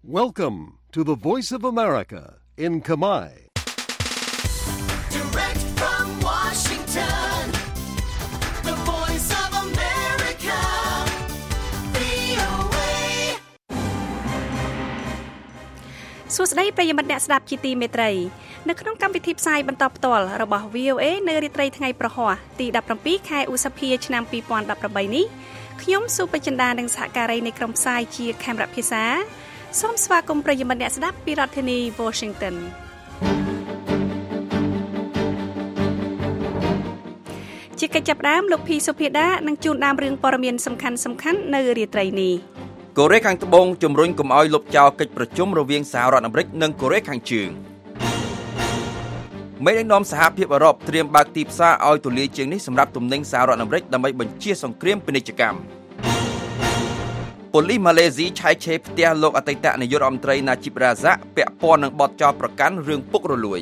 Welcome to the Voice of America in Khmer. Direct from Washington, the Voice of America, VOA. សួស្តីប្រិយមិត្តអ្នកស្ដាប់ជាទីមេត្រីនៅក្នុងកម្មវិធីផ្សាយបន្តផ្ទាល់របស់ VOA នៅរាត្រីថ្ងៃប្រហ័សទី17ខែឧសភាឆ្នាំ2018នេះខ្ញុំសុបចិន្តានិងសហការីនៃក្រុមផ្សាយជាខេមរៈភាសាសូមស្វាគមន៍ប្រិយមិត្តអ្នកស្ដាប់ពីរដ្ឋធានី Washington ជាកិច្ចចាប់ផ្ដើមលោកភីសុភាដានឹងជូនដើមរឿងព័ត៌មានសំខាន់ៗនៅរាត្រីនេះកូរ៉េខាងត្បូងជំរុញកុំឲ្យលុបចោលកិច្ចប្រជុំរវាងសហរដ្ឋអាមេរិកនិងកូរ៉េខាងជើងមេដឹកនាំសហភាពអឺរ៉ុបត្រៀមបើកទីផ្សារឲ្យទូលាយជាងនេះសម្រាប់ទំនិញសហរដ្ឋអាមេរិកដើម្បីបញ្ជៀសសង្គ្រាមពាណិជ្ជកម្មប៉ូលីសម៉ាឡេស៊ីឆែកឆេរផ្ទះលោកអតីតនាយករដ្ឋមន្ត្រីណាជីបរ៉ាហ្សាក់ពាក់ព័ន្ធនឹងបទចោទប្រកាន់រឿងពុករលួយ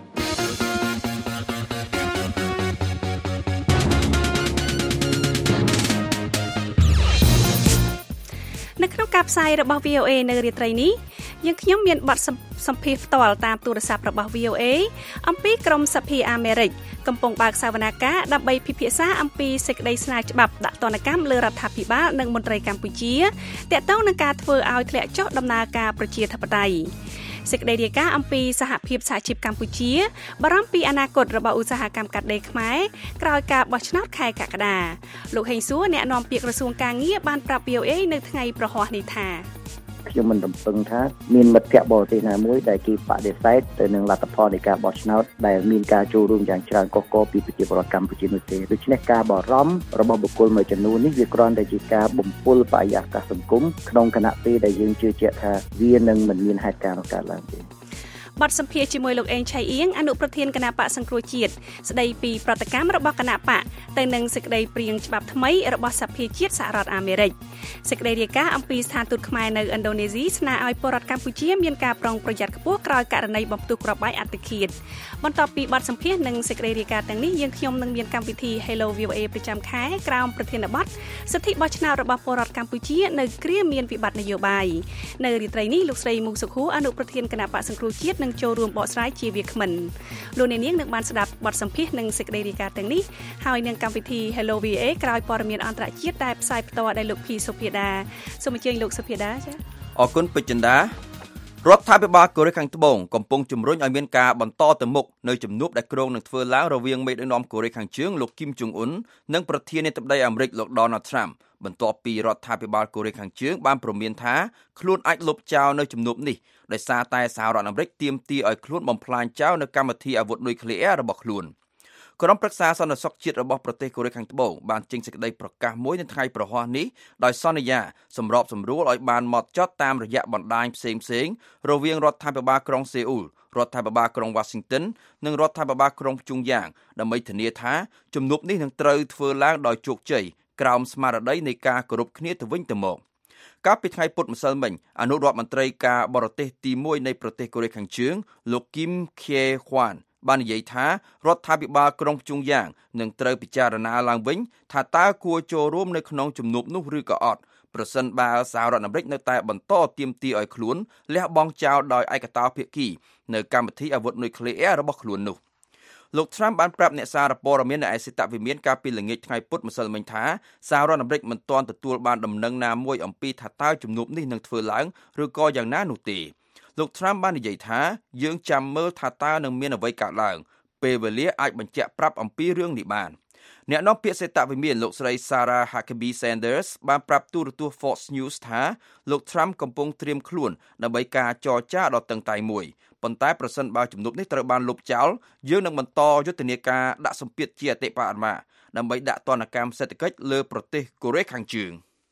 នៅក្នុងការផ្សាយរបស់ VOA នៅរាត្រីនេះយើងខ្ញុំមានបទសម្ភាសន៍ផ្ទាល់តាមទូរស័ព្ទរបស់ VOA អំពីក្រមសភាអាមេរិកកំពុងបើកសវនាការដើម្បីពិភាក្សាអំពីសេចក្តីស្នើច្បាប់ដាក់ទណ្ឌកម្មលើរដ្ឋាភិបាលនិងមន្ត្រីកម្ពុជាទាក់ទងនឹងការធ្វើឲ្យធ្លាក់ចុះដំណើរការប្រជាធិបតេយ្យសេចក្តីរាយការណ៍អំពីសហភាពសហជីពកម្ពុជាបារម្ភពីអនាគតរបស់ឧស្សាហកម្មកាត់ដេរខ្មែរក្រោយការបោះឆ្នោតខែកក្កដាលោកហេងសួរអ្នកនាំពាក្យក្រសួងកាងារបានប្រាប់ VOA នៅថ្ងៃប្រហ័សនេះថាខ្ញុំមិនរំពឹងថាមានមិត្តភ័ក្តិបរទេសណាមួយដែលគេបដិសេធទៅនឹងលទ្ធផលនៃការបោះឆ្នោតដែលមានការចូលរួមយ៉ាងច្រើនកកកពីប្រជាពលរដ្ឋកម្ពុជានោះទេដូច្នេះការបារម្ភរបស់បុគ្គលមួយចំនួននេះវាគ្រាន់តែជាការបំពុលបរិយាកាសសង្គមក្នុងគណៈពេលដែលយើងជឿជាក់ថាវានឹងមិនមានហេតុការណ៍នោះកើតឡើងទេបទសម្ភាសន៍ជាមួយលោកអេងឆៃអៀងអនុប្រធានគណៈបកសង្គ្រោះជាតិស្ដីពីប្រតិកម្មរបស់គណៈបកទៅនឹងសេចក្តីព្រាងច្បាប់ថ្មីរបស់សភាជាតិសហរដ្ឋអាមេរិកសេចក្តីរាយការណ៍អំពីស្ថានទូតខ្មែរនៅឥណ្ឌូនេស៊ីស្នើឲ្យពលរដ្ឋកម្ពុជាមានការប្រុងប្រយ័ត្នខ្ពស់ក្រោយករណីបំផ្ទុះគ្រាប់បែកអត្តឃាតបន្ទាប់ពីបទសម្ភាសន៍និងសេចក្តីរាយការណ៍ទាំងនេះយើងខ្ញុំនឹងមានកម្មវិធី Hello VOA ប្រចាំខែក្រោមប្រធានបទសិទ្ធិបោះឆ្នោតរបស់ពលរដ្ឋកម្ពុជានៅគ្រាមានវិបត្តិនយោបាយនៅរាត្រីនេះលោកស្រីមូសុខួរអនុប្រធានគណៈបកសង្គ្រោះជាតិនឹងចូលរួមបកស្រាយជាវាគ្មិនលោកអ្នកនាងនឹងបានស្ដាប់បទសម្ភាសន៍និងសេចក្តីរាយការណ៍ទាំងនេះហើយនឹងកម្មវិធី Hello VOA ក្រោយព័ត៌មានអន្តរជាតិដែលផ្សាយផ្ទាល់ដោយលោកភីសុភាដាសូមអញ្ជើញលោកសុភាដាចា៎អរគុណពេជ្រចិន្តារដ្ឋាភិបាលកូរ៉េខាងត្បូងកំពុងជំរុញឲ្យមានការបន្តទៅមុខនៅជំនួបដែលគ្រោងនឹងធ្វើឡើងរវាងមេដឹកនាំកូរ៉េខាងជើងលោកគីមចុងអ៊ុននិងប្រធានាធិបតីអាមេរិកលោក Donald Trump បន្ទាប់ពីរដ្ឋាភិបាលកូរ៉េខាងជើងបានព្រមានថាខ្លួនអាចលុបចោលនៅជំនួបនេះដោយសារតែសហរដ្ឋអាមេរិកទាមទារឲ្យខ្លួនបំផ្លាញចោលនៅកម្មវិធីអាវុធនុយក្លេអ៊ែររបស់ខ្លួនក្រុមប្រឹក្សាសន្តិសុខជាតិរបស់ប្រទេសកូរ៉េខាងត្បូងបានចេញសេចក្តីប្រកាសមួយនៅថ្ងៃប្រហ័សនេះដោយសន្យាសម្របសម្រួលឲ្យបានម៉ត់ចត់តាមរយៈបណ្ដាញផ្សេងរវាងរដ្ឋាភិបាលក្រុងសេអ៊ូលរដ្ឋាភិបាលក្រុង Washington និងរដ្ឋាភិបាលក្រុងព្យុងយ៉ាងដើម្បីធានាថាជំនួបនេះនឹងត្រូវធ្វើឡើងដោយជោគជ័យក្រោមស្មារតីនៃការគោរពគ្នាទៅវិញទៅមកកាលពីថ្ងៃពុធម្សិលមិញអនុរដ្ឋមន្ត្រីការបរទេសទី1នៃប្រទេសកូរ៉េខាងជើងលោកគីមខៀហួានបាននិយាយថារដ្ឋាភិបាលក្រុងព្យុងយ៉ាងនឹងត្រូវពិចារណាឡើងវិញថាតើគួរចូលរួមនៅក្នុងជំនួបនោះឬក៏អត់ប្រសិនបើសហរដ្ឋអាមេរិកនៅតែបន្តទាមទារឲ្យខ្លួនលះបង់ចោលដោយឯកតោភាគីនៅកម្មវិធីអាវុធនុយក្លេអ៊ែររបស់ខ្លួននោះលោក Trump បានប្រាប់អ្នកសារព័ត៌មាននៅឯសេតវិមានកាលពីល្ងាចថ្ងៃពុធម្សិលមិញថាសហរដ្ឋអាមេរិកមិនទាន់ទទួលបានដំណឹងណាមួយអំពីថាតើជំនួបនេះនឹងធ្វើឡើងឬក៏យ៉ាងណានោះទេលោក Trump បាននិយាយថាយើងចាំមើលថាតើនឹងមានអ្វីកើតឡើងពេលវេលាអាចបញ្ជាក់ប្រាប់អំពីរឿងនេះបានអ្នកនាំពាក្យសេតវិមានលោកស្រី Sarah Huckabee Sanders បានប្រាប់ទូរទស្សន៍ Fox News ថាលោក Trump កំពុងត្រៀមខ្លួនដើម្បីការចរចាដ៏តឹងតែងមួយប៉ុន្តែប្រសិនបើជំនួបនេះត្រូវបានលុបចោលយើងនឹងបន្តយុទ្ធនាការដាក់សម្ពាធជាអតិបរមាដើម្បីដាក់ទណ្ឌកម្មសេដ្ឋកិច្ចលើប្រទេសកូរ៉េខាងជើង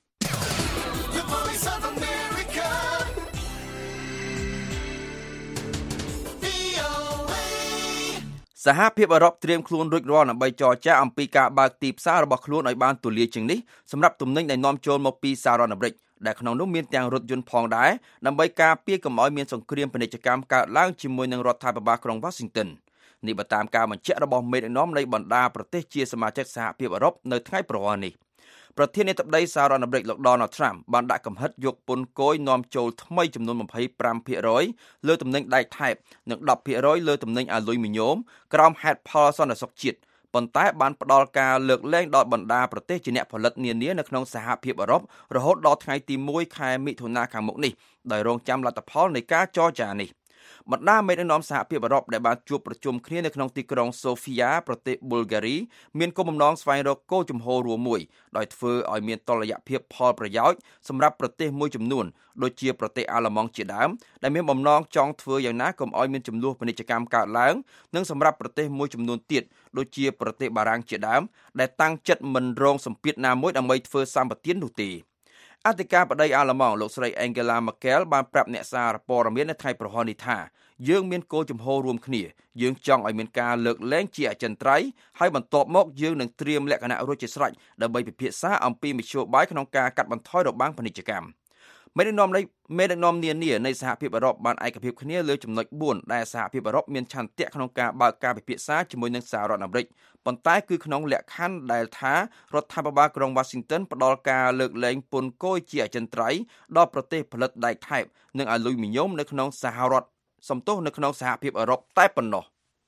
សហភាពអឺរ៉ុបត្រៀមខ្លួនរួចរាល់ដើម្បីចរចាអំពីការបើកទីផ្សាររបស់ខ្លួនឲ្យបានទូលាយជាងនេះសម្រាប់ទំនិញដែលនាំចូលមកពីសហរដ្ឋអាមេរិកដែលក្នុងនោះមានទាំងរថយន្តផងដែរដើម្បីការពារកុំឲ្យមានសង្គ្រាមពាណិជ្ជកម្មកើតឡើងជាមួយនឹងរដ្ឋាភិបាលក្រុង Washington នេះបើតាមការបញ្ជាក់របស់មេដឹកនាំនៃបណ្ដាប្រទេសជាសមាជិកសហភាពអឺរ៉ុបនៅថ្ងៃប្រហ័សនេះប្រធានាធិបតីសហរដ្ឋអាមេរិកលោក Donald Trump បានដាក់កំហិតយកពន្ធគយនាំចូលថ្មីចំនួន 25% លើទំនិញដែកថែបនិង 10% លើទំនិញអាលុយមីញ៉ូមក្រោមហេតុផលសន្តិសុខជាតិប៉ុន្តែបានផ្ដល់ការលើកលែងដល់បណ្ដាប្រទេសជាអ្នកផលិតនានានៅក្នុងសហភាពអឺរ៉ុបរហូតដល់ថ្ងៃទី1 ខែមិថុនាខាងមុខនេះដោយរងចាំលទ្ធផលនៃការចរចានេះបណ្ដាមេដឹកនាំសហភាពអឺរ៉ុបដែលបានជួបប្រជុំគ្នានៅក្នុងទីក្រុងសូហ្វីយ៉ាប្រទេសប៊ុលហ្គារីមានគោលបំណងស្វែងរកគោលជំហររួមមួយដោយធ្វើឲ្យមានតុល្យភាពផលប្រយោជន៍សម្រាប់ប្រទេសមួយចំនួនដូចជាប្រទេសអាល្លឺម៉ង់ជាដើមដែលមានបំណងចង់ធ្វើយ៉ាងណាកុំឲ្យមានចំនួនពាណិជ្ជកម្មកើតឡើងនិងសម្រាប់ប្រទេសមួយចំនួនទៀតដូចជាប្រទេសបារាំងជាដើមដែលតាំងចិត្តមិនរងសម្ពាធណាមួយដើម្បីធ្វើសម្បទាននោះទេអធិការបតីអាល្លឺម៉ង់លោកស្រី Angela Merkel បានប្រាប់អ្នកសារព័ត៌មាននៅថ្ងៃប្រហ័ននេះថាយើងមានគោលជំហររួមគ្នាយើងចង់ឲ្យមានការលើកលែងជាអចិន្ត្រៃយ៍ហើយបន្ទាប់មកយើងនឹងត្រៀមលក្ខណៈរួចជាស្រេចដើម្បីពិភាក្សាអំពីមធ្យោបាយក្នុងការកាត់បន្ថយរបាំងពាណិជ្ជកម្មមេដឹកនាំនានានៃសហភាពអឺរ៉ុបបានឯកភាពគ្នាលើចំណុច4ដែលសហភាពអឺរ៉ុបមានឆន្ទៈក្នុងការបើកការពិភាក្សាជាមួយនឹងសហរដ្ឋអាមេរិកប៉ុន្តែគឺក្នុងលក្ខខណ្ឌដែលថារដ្ឋាភិបាលក្រុង Washington ផ្ដល់ការលើកលែងពន្ធគយជាអចិន្ត្រៃយ៍ដល់ប្រទេសផលិតដែកថែបនិងអាលុយមីញ៉ូមនៅក្នុងសហភាពអឺរ៉ុបតែប៉ុណ្ណោះ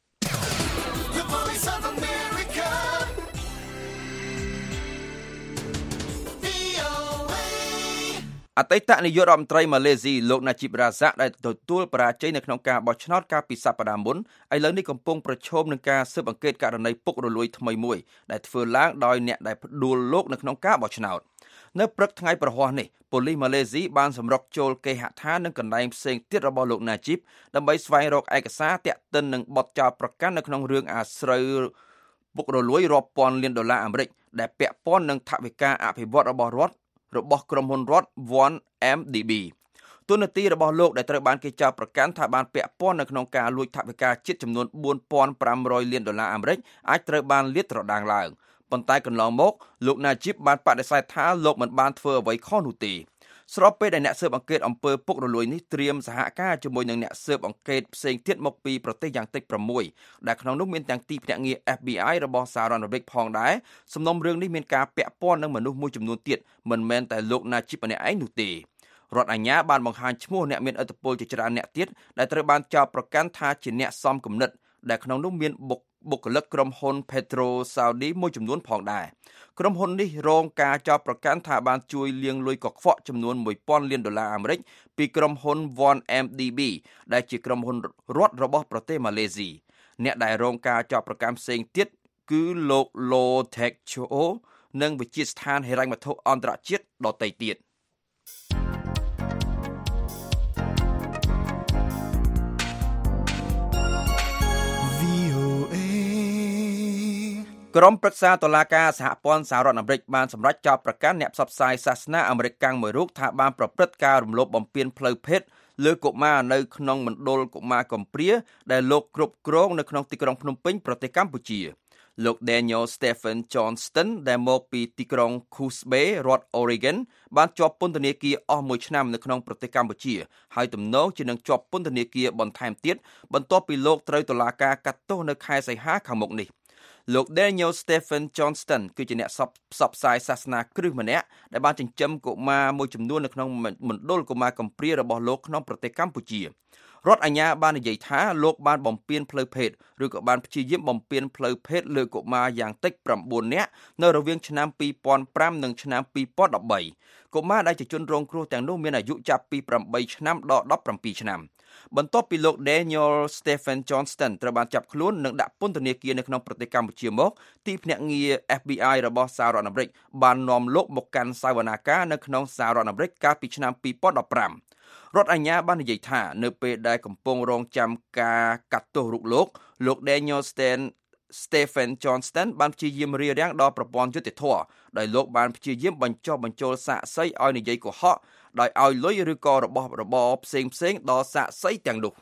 អតីតនាយករដ្ឋមន្ត្រីម៉ាឡេស៊ីលោក Najib Razak ដែលទទួលបរាជ័យនៅក្នុងការបោះឆ្នោតកាលពីសប្តាហ៍មុនឥឡូវនេះកំពុងប្រឈមនឹងការស៊ើបអង្កេតករណីពុករលួយថ្មីមួយដែលធ្វើឡើងដោយអ្នកដែលផ្ដួលលោកនៅក្នុងការបោះឆ្នោតនៅព្រឹកថ្ងៃប្រហ័សនេះប៉ូលីសម៉ាឡេស៊ីបានសម្រុកចូលគេហដ្ឋាននិងកន្លែងផ្សេងទៀតរបស់លោក Najib ដើម្បីស្វែងរកឯកសារទាក់ទិននឹងបទចោទប្រកាន់នៅក្នុងរឿងអាស្រូវពុករលួយរាប់ពាន់លានដុល្លារអាមេរិកដែលពាក់ព័ន្ធនឹងថវិកាអភិវឌ្ឍរបស់ក្រុមហ៊ុនរដ្ឋ 1MDB ទូនាទីរបស់លោកដែលត្រូវបានគេចោទប្រកាន់ថាបានពាក់ព័ន្ធនៅក្នុងការលួចថវិកាជាតិចំនួន $4,500 លានអាមេរិកអាចត្រូវបានលាតត្រដាងឡើងប៉ុន្តែកន្លងមកលោក Najib បានបដិសេធថាលោកមិនបានធ្វើអ្វីខុសនោះទេស្របពេលដែលអ្នកស៊ើបអង្កេតអំពើពុករលួយនេះត្រៀមសហការជាមួយនឹងអ្នកស៊ើបអង្កេតផ្សេងទៀតមកពីប្រទេសយ៉ាងតិច6ដែលក្នុងនោះមានទាំងទីភ្នាក់ងារ FBI របស់សហរដ្ឋអាមេរិកផងដែរសំណុំរឿងនេះមានការពាក់ព័ន្ធនឹងមនុស្សមួយចំនួនទៀតមិនមែនតែលោក Najib ម្នាក់ឯងនោះទេរដ្ឋអាជ្ញាបានបង្ហាញឈ្មោះអ្នកមានឥទ្ធិពលជាច្រើនអ្នកទៀតដែលត្រូវបានចោទប្រកាន់ថាជាអ្នកសំគំនិតដែលក្នុងនោះមានបុគ្គលិកក្រុមហ៊ុន Petro Saudi មួយចំនួនផងដែរក្រុមហ៊ុននេះរងការចោទប្រកាន់ថាបានជួយលាងលុយកខ្វក់ចំនួន $1,000 លានអាមេរិកពីក្រុមហ៊ុន 1MDB ដែលជាក្រុមហ៊ុនរដ្ឋរបស់ប្រទេសម៉ាឡេស៊ីអ្នកដែលរងការចោទប្រកាន់ផ្សេងទៀតគឺលោក Lo Tek Choo និងវិទ្យាស្ថានហិរញ្ញវត្ថុអន្តរជាតិដទៃទៀតក្រុមប្រឹក្សាតុលាការសហព័ន្ធសហរដ្ឋអាមេរិកបានសម្រេចចោទប្រកាន់អ្នកផ្សព្វផ្សាយសាសនាអាមេរិកកាំងមួយរូបថាបានប្រព្រឹត្តការរំលោភបំពានផ្លូវភេទលើកុមារនៅក្នុងមណ្ឌលកុមារកំព្រាដែលលោកគ្រប់គ្រងនៅក្នុងទីក្រុងភ្នំពេញប្រទេសកម្ពុជាលោក Daniel Stephen Johnston ដែលមកពីទីក្រុង Coos Bay រដ្ឋ Oregon បានជាប់ពន្ធនាគារអស់1ឆ្នាំនៅក្នុងប្រទេសកម្ពុជាហើយទំនងជានឹងជាប់ពន្ធនាគារបន្ថែមទៀតបន្ទាប់ពីលោកត្រូវតុលាការកាត់ទោសនៅខែសីហាខាងមុខនេះលោក Daniel Stephen Johnston គឺជាអ្នកផ្សព្វផ្សាយសាសនាគ្រឹះម្នាក់ដែលបានចិញ្ចឹមកុមារមួយចំនួននៅក្នុងមណ្ឌលកុមារកំព្រារបស់លោកក្នុងប្រទេសកម្ពុជារដ្ឋអាជ្ញាបាននិយាយថាលោកបានបំពានផ្លូវភេទឬក៏បានព្យាយាមបំពានផ្លូវភេទលើកុមារយ៉ាងតិច9នាក់នៅរវាងឆ្នាំ2005និងឆ្នាំ2013កុមារដែលជាជនរងគ្រោះទាំងនោះមានអាយុចាប់ពី8ឆ្នាំដល់17ឆ្នាំបន្ទាប់ពីលោក Daniel Stephen Johnston ត្រូវបានចាប់ខ្លួននិងដាក់ពន្ធនាគារនៅក្នុងប្រទេសកម្ពុជាមកទីភ្នាក់ងារ FBI របស់សហរដ្ឋអាមេរិកបាននាំលោកមកកាន់សវនាការនៅក្នុងសហរដ្ឋអាមេរិកកាលពីឆ្នាំ2015រដ្ឋអាជ្ញាបាននិយាយថានៅពេលដែលកំពុងរងចាំការកាត់ទោសរូបលោក Daniel Stephen Johnston បានព្យាយាមរារាំងដល់ប្រព័ន្ធយុត្តិធម៌ដោយលោកបានព្យាយាមបញ្ចុះបញ្ចូលសាក្សីឲ្យនិយាយកុហកដោយឲ្យលុយឬក៏របស់របរផ្សេងដល់សាក្សីទាំងនោះ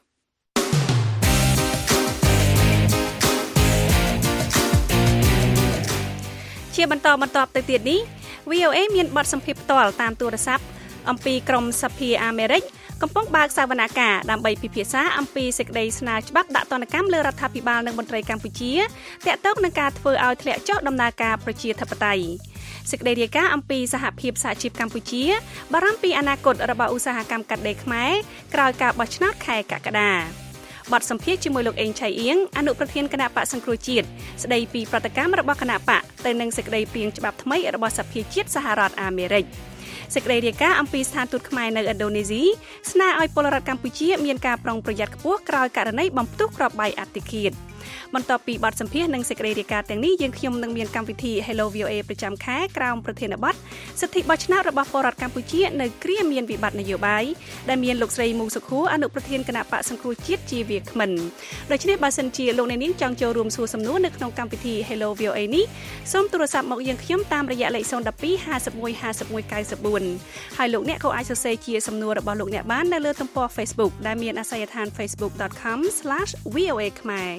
ជាបន្តទៅទៀតនេះ VOA មានបទសម្ភាសន៍ផ្ទាល់តាមទូរស័ព្ទអំពីក្រមសភាអាមេរិកកំពុងបើកសវនាការដើម្បីពិភាក្សាអំពីសេចក្តីស្នើច្បាប់ដាក់ទណ្ឌកម្មលើរដ្ឋាភិបាលនិងមន្ត្រីកម្ពុជាទាក់ទងនឹងការធ្វើឲ្យធ្លាក់ចុះដំណើរការប្រជាធិបតេយ្យសេចក្តីរាយការណ៍អំពីសហភាពសហជីពកម្ពុជាបារម្ភពីអនាគតរបស់ឧស្សាហកម្មកាត់ដេរខ្មែរក្រោយការបោះឆ្នោតខែកក្កដាបទសម្ភាសន៍ជាមួយលោកអេងឆៃអៀងអនុប្រធានគណៈបកសង្គ្រោះជាតិស្ដីពីប្រតិកម្មរបស់គណៈបកទៅនឹងសេចក្តីព្រាងច្បាប់ថ្មីរបស់សភាជាតិសហរដ្ឋអាមេរិកសេចក្តីរាយការណ៍អំពីស្ថានទូតខ្មែរនៅឥណ្ឌូនេស៊ីស្នើឲ្យពលរដ្ឋកម្ពុជាមានការប្រុងប្រយ័ត្នខ្ពស់ក្រោយករណីបំផ្ទុះគ្រាប់បែកអតិឃាតបន្ទាប់ពីបទសម្ភាសន៍និងសេចក្តីរាយការណ៍ទាំងនេះយើងខ្ញុំនឹងមានកម្មវិធី Hello VOA ប្រចាំខែក្រោមប្រធានបទសិទ្ធិបោះឆ្នោតរបស់ពលរដ្ឋកម្ពុជានៅគ្រាមានវិបត្តិនយោបាយដែលមានលោកស្រីមូសុខួរអនុប្រធានគណៈបកសង្គ្រោះជាតិជាវាគ្មិនដូច្នេះបើសិនជាលោកអ្នកនាងចង់ចូលរួមសួរសំណួរនៅក្នុងកម្មវិធី Hello VOA នេះសូមទូរស័ព្ទមកយើងខ្ញុំតាមរយៈលេខ012 51 51 94ហើយលោកអ្នកក៏អាចសរសេរជាសំណួររបស់លោកអ្នកបាននៅលើទំព័រ Facebook ដែលមានអាសយដ្ឋាន facebook.com/voa ខ្មែរ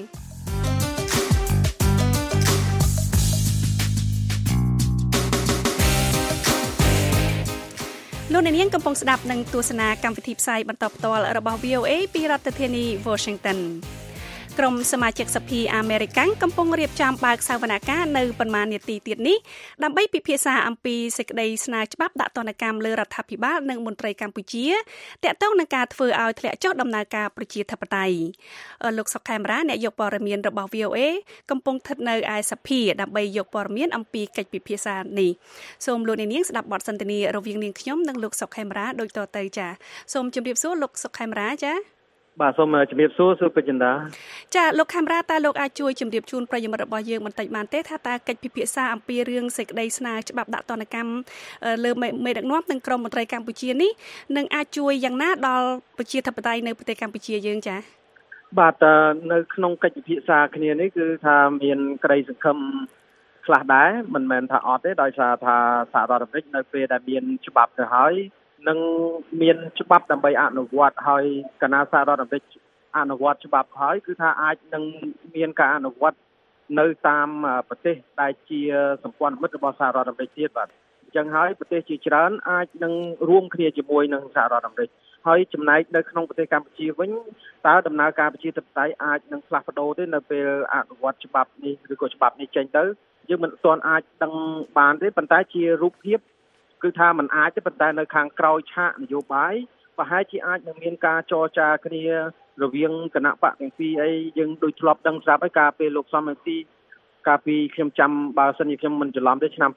លោកអ្នកនាងកំពុងស្ដាប់និងទស្សនាកម្មវិធីផ្សាយបន្តផ្ទាល់របស់ VOA ពីរដ្ឋធានី Washington ក្រុមសមាជិកសភាអាមេរិកកំពុងរៀបចំបើកសវនកម្មនៅប៉ុន្មាននាទីទៀតនេះដើម្បីពិភាក្សាអំពីសេចក្តីស្នើច្បាប់ដាក់ទណ្ឌកម្មលើរដ្ឋាភិបាលនិងមន្ត្រីកម្ពុជាទាក់ទងនឹងការធ្វើឲ្យធ្លាក់ចុះដំណើរការប្រជាធិបតេយ្យលោកសុកខេមរាអ្នកយកព័ត៌មានរបស់ VOA កំពុងស្ថិតនៅឯសភាដើម្បីយកព័ត៌មានអំពីកិច្ចពិភាក្សានេះសូមលោកអ្នកនាងស្ដាប់បទសន្ទនារវាងនាងខ្ញុំនិងលោកសុកខេមរាដូចតទៅចាសូមជម្រាបសួរលោកសុកខេមរាចាបាទសូមជំរាបសួរសុពេជ្រចិន្តាចាលោកខេមរាតើលោកអាចជួយជម្រាបជូនប្រិយមិត្តរបស់យើងបន្តិចបានទេថាតើកិច្ចពិភាក្សាអំពីរឿងសេចក្តីស្នើច្បាប់ដាក់ទណ្ឌកម្មលើមេដឹកនាំនិងក្រុមមន្ត្រីកម្ពុជានេះនឹងអាចជួយយ៉ាងណាដល់ប្រជាធិបតេយ្យនៅប្រទេសកម្ពុជាយើងចាបាទនៅក្នុងកិច្ចពិភាក្សាគ្នានេះគឺថាមានក្តីសង្ឃឹមខ្លះដែរមិនមែនថាអត់ទេដោយសារថាសហរដ្ឋអាមេរិកនៅពេលដែលមានច្បាប់ទៅហើយនឹងមានច្បាប់ដើម្បីអនុវត្តហើយគណៈសហរដ្ឋអាមេរិកអនុវត្តច្បាប់ហើយគឺថាអាចនឹងមានការអនុវត្តនៅតាមប្រទេសដែលជាសម្ព័ន្ធមិត្តរបស់សហរដ្ឋអាមេរិកទៀតបាទអញ្ចឹងហើយប្រទេសជាច្រើនអាចនឹងរួមគ្នាជាមួយនឹងសហរដ្ឋអាមេរិកហើយចំណែកនៅក្នុងប្រទេសកម្ពុជាវិញតើដំណើរការប្រជាធិបតេយ្យអាចនឹងផ្លាស់ប្ដូរទេនៅពេលអនុវត្តច្បាប់នេះឬក៏ច្បាប់នេះចេញទៅយើងមិនទាន់អាចដឹងបានទេប៉ុន្តែជារូបភាពគឺថាมันអាចទេប៉ុន្តែនៅខាងក្រោយឆាកនយោបាយប្រហែលជាអាចនឹងមានការចរចាគ្នារវាងគណៈបកទាំងពីរអីយើងដូចធ្លាប់ដឹងស្រាប់ហើយកាលពេលលោកសំរងស៊ីកាលពីខ្ញុំចាំបើសិនជាខ្ញុំមិនច្រឡំទេឆ្នាំ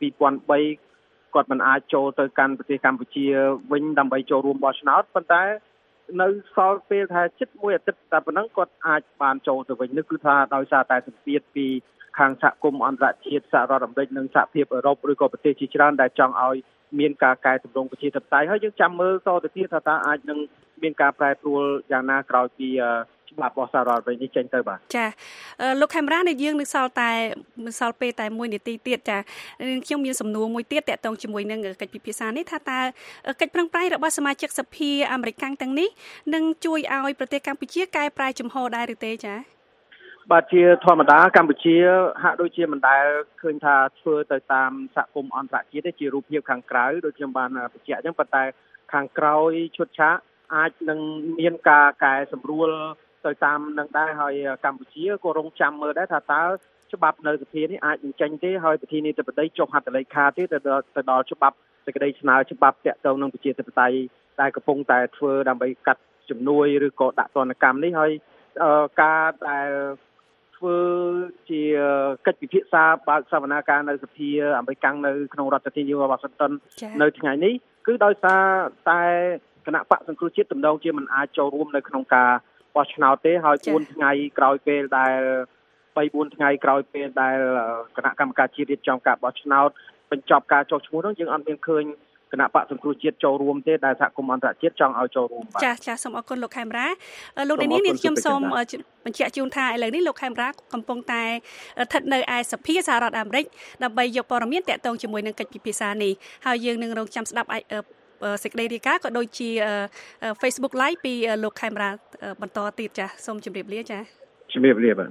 2003គាត់មិនអាចចូលទៅកាន់ប្រទេសកម្ពុជាវិញដើម្បីចូលរួមបោះឆ្នោតប៉ុន្តែនៅសល់ពេលថាជិតមួយអាទិត្យតែប៉ុណ្ណឹងគាត់អាចបានចូលទៅវិញនេះគឺថាដោយសារតែសម្ពាធពីខាងសហគមន៍អន្តរជាតិសហរដ្ឋអាមេរិកនិងសហភាពអឺរ៉ុបឬក៏ប្រទេសជាច្រើនដែលចង់ឲ្យមានការកែតម្រង់ប្រជាធិបតេយ្យហើយយើងចាំមើលតទៅទៀតថាតើអាចនឹងមានការប្រែប្រួលយ៉ាងណាក្រោយពីច្បាប់របស់សហរដ្ឋអាមេរិកនេះចេញទៅបាទចាលោកខេមរានេះយើងនឹងសល់ពេលតែ1នាទីទៀតចាខ្ញុំមានសំណួរមួយទៀតតាក់ទងជាមួយនឹងកិច្ចពិភាក្សានេះថាតើកិច្ចប្រឹងប្រែងរបស់សមាជិកសភាអាមេរិកទាំងនេះនឹងជួយឲ្យប្រទេសកម្ពុជាកែប្រែជំហរដែរឬទេចាបាទជាធម្មតាកម្ពុជាហាក់ដូចជាមិនដែលឃើញថាធ្វើទៅតាមសហគមន៍អន្តរជាតិទេជារូបភាពខាងក្រៅដូចខ្ញុំបានបញ្ជាក់អញ្ចឹងប៉ុន្តែខាងក្រោយឈុតឆាកអាចនឹងមានការកែសម្រួលទៅតាមនឹងដែរហើយកម្ពុជាក៏រងចាំមើលដែរថាតើច្បាប់នៅសភានេះអាចនឹងចេញទេហើយប្រធានាធិបតីចុះហត្ថលេខាទេទៅដល់ច្បាប់សេចក្តីស្នើច្បាប់ទាក់ទងនឹងប្រជាធិបតេយ្យដែលកំពុងតែធ្វើដើម្បីកាត់ជំនួយឬក៏ដាក់ទណ្ឌកម្មនេះហើយការដែលធ្វើជាកិច្ចពិភាក្សាបើកសវនាការនៅសភាអាមេរិកនៅក្នុងរដ្ឋធានី Washington នៅថ្ងៃនេះគឺដោយសារតែគណៈបកសង្គ្រោះជាតិទំនងជាមិនអាចចូលរួមនៅក្នុងការបោះឆ្នោតទេហើយ4ថ្ងៃក្រោយពេលដែល3-4ថ្ងៃក្រោយពេលដែលគណៈកម្មការជាតិរៀបចំការបោះឆ្នោតបញ្ចប់ការចុះឈ្មោះនោះយើងអត់មានឃើញគណៈបកសង្គ្រោះជាតិចូលរួមទេដែលសហគមន៍អន្តរជាតិចង់ឲ្យចូលរួមបាទចាសូមអរគុណលោកខេមរាលោកនាងខ្ញុំសូមបញ្ជាក់ជូនថាឥឡូវនេះលោកខេមរាកំពុងតែស្ថិតនៅឯសភាសហរដ្ឋអាមេរិកដើម្បីយកព័ត៌មានតាក់ទងជាមួយនឹងកិច្ចពិភាក្សានេះហើយយើងនឹងរងចាំស្ដាប់សេចក្តីរាយការណ៍ក៏ដូចជា Facebook Live ពីលោកខេមរាបន្តទៀតចាសូមជម្រាបលាចាជម្រាបលាបាទ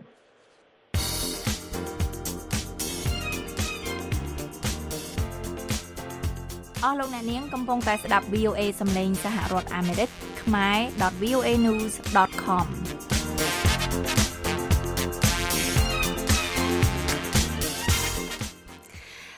អស់លោកអ្នកនាងកំពុងតែស្ដាប់ VOA សំឡេងសហរដ្ឋអាមេរិកខ្មែរ.voanews.com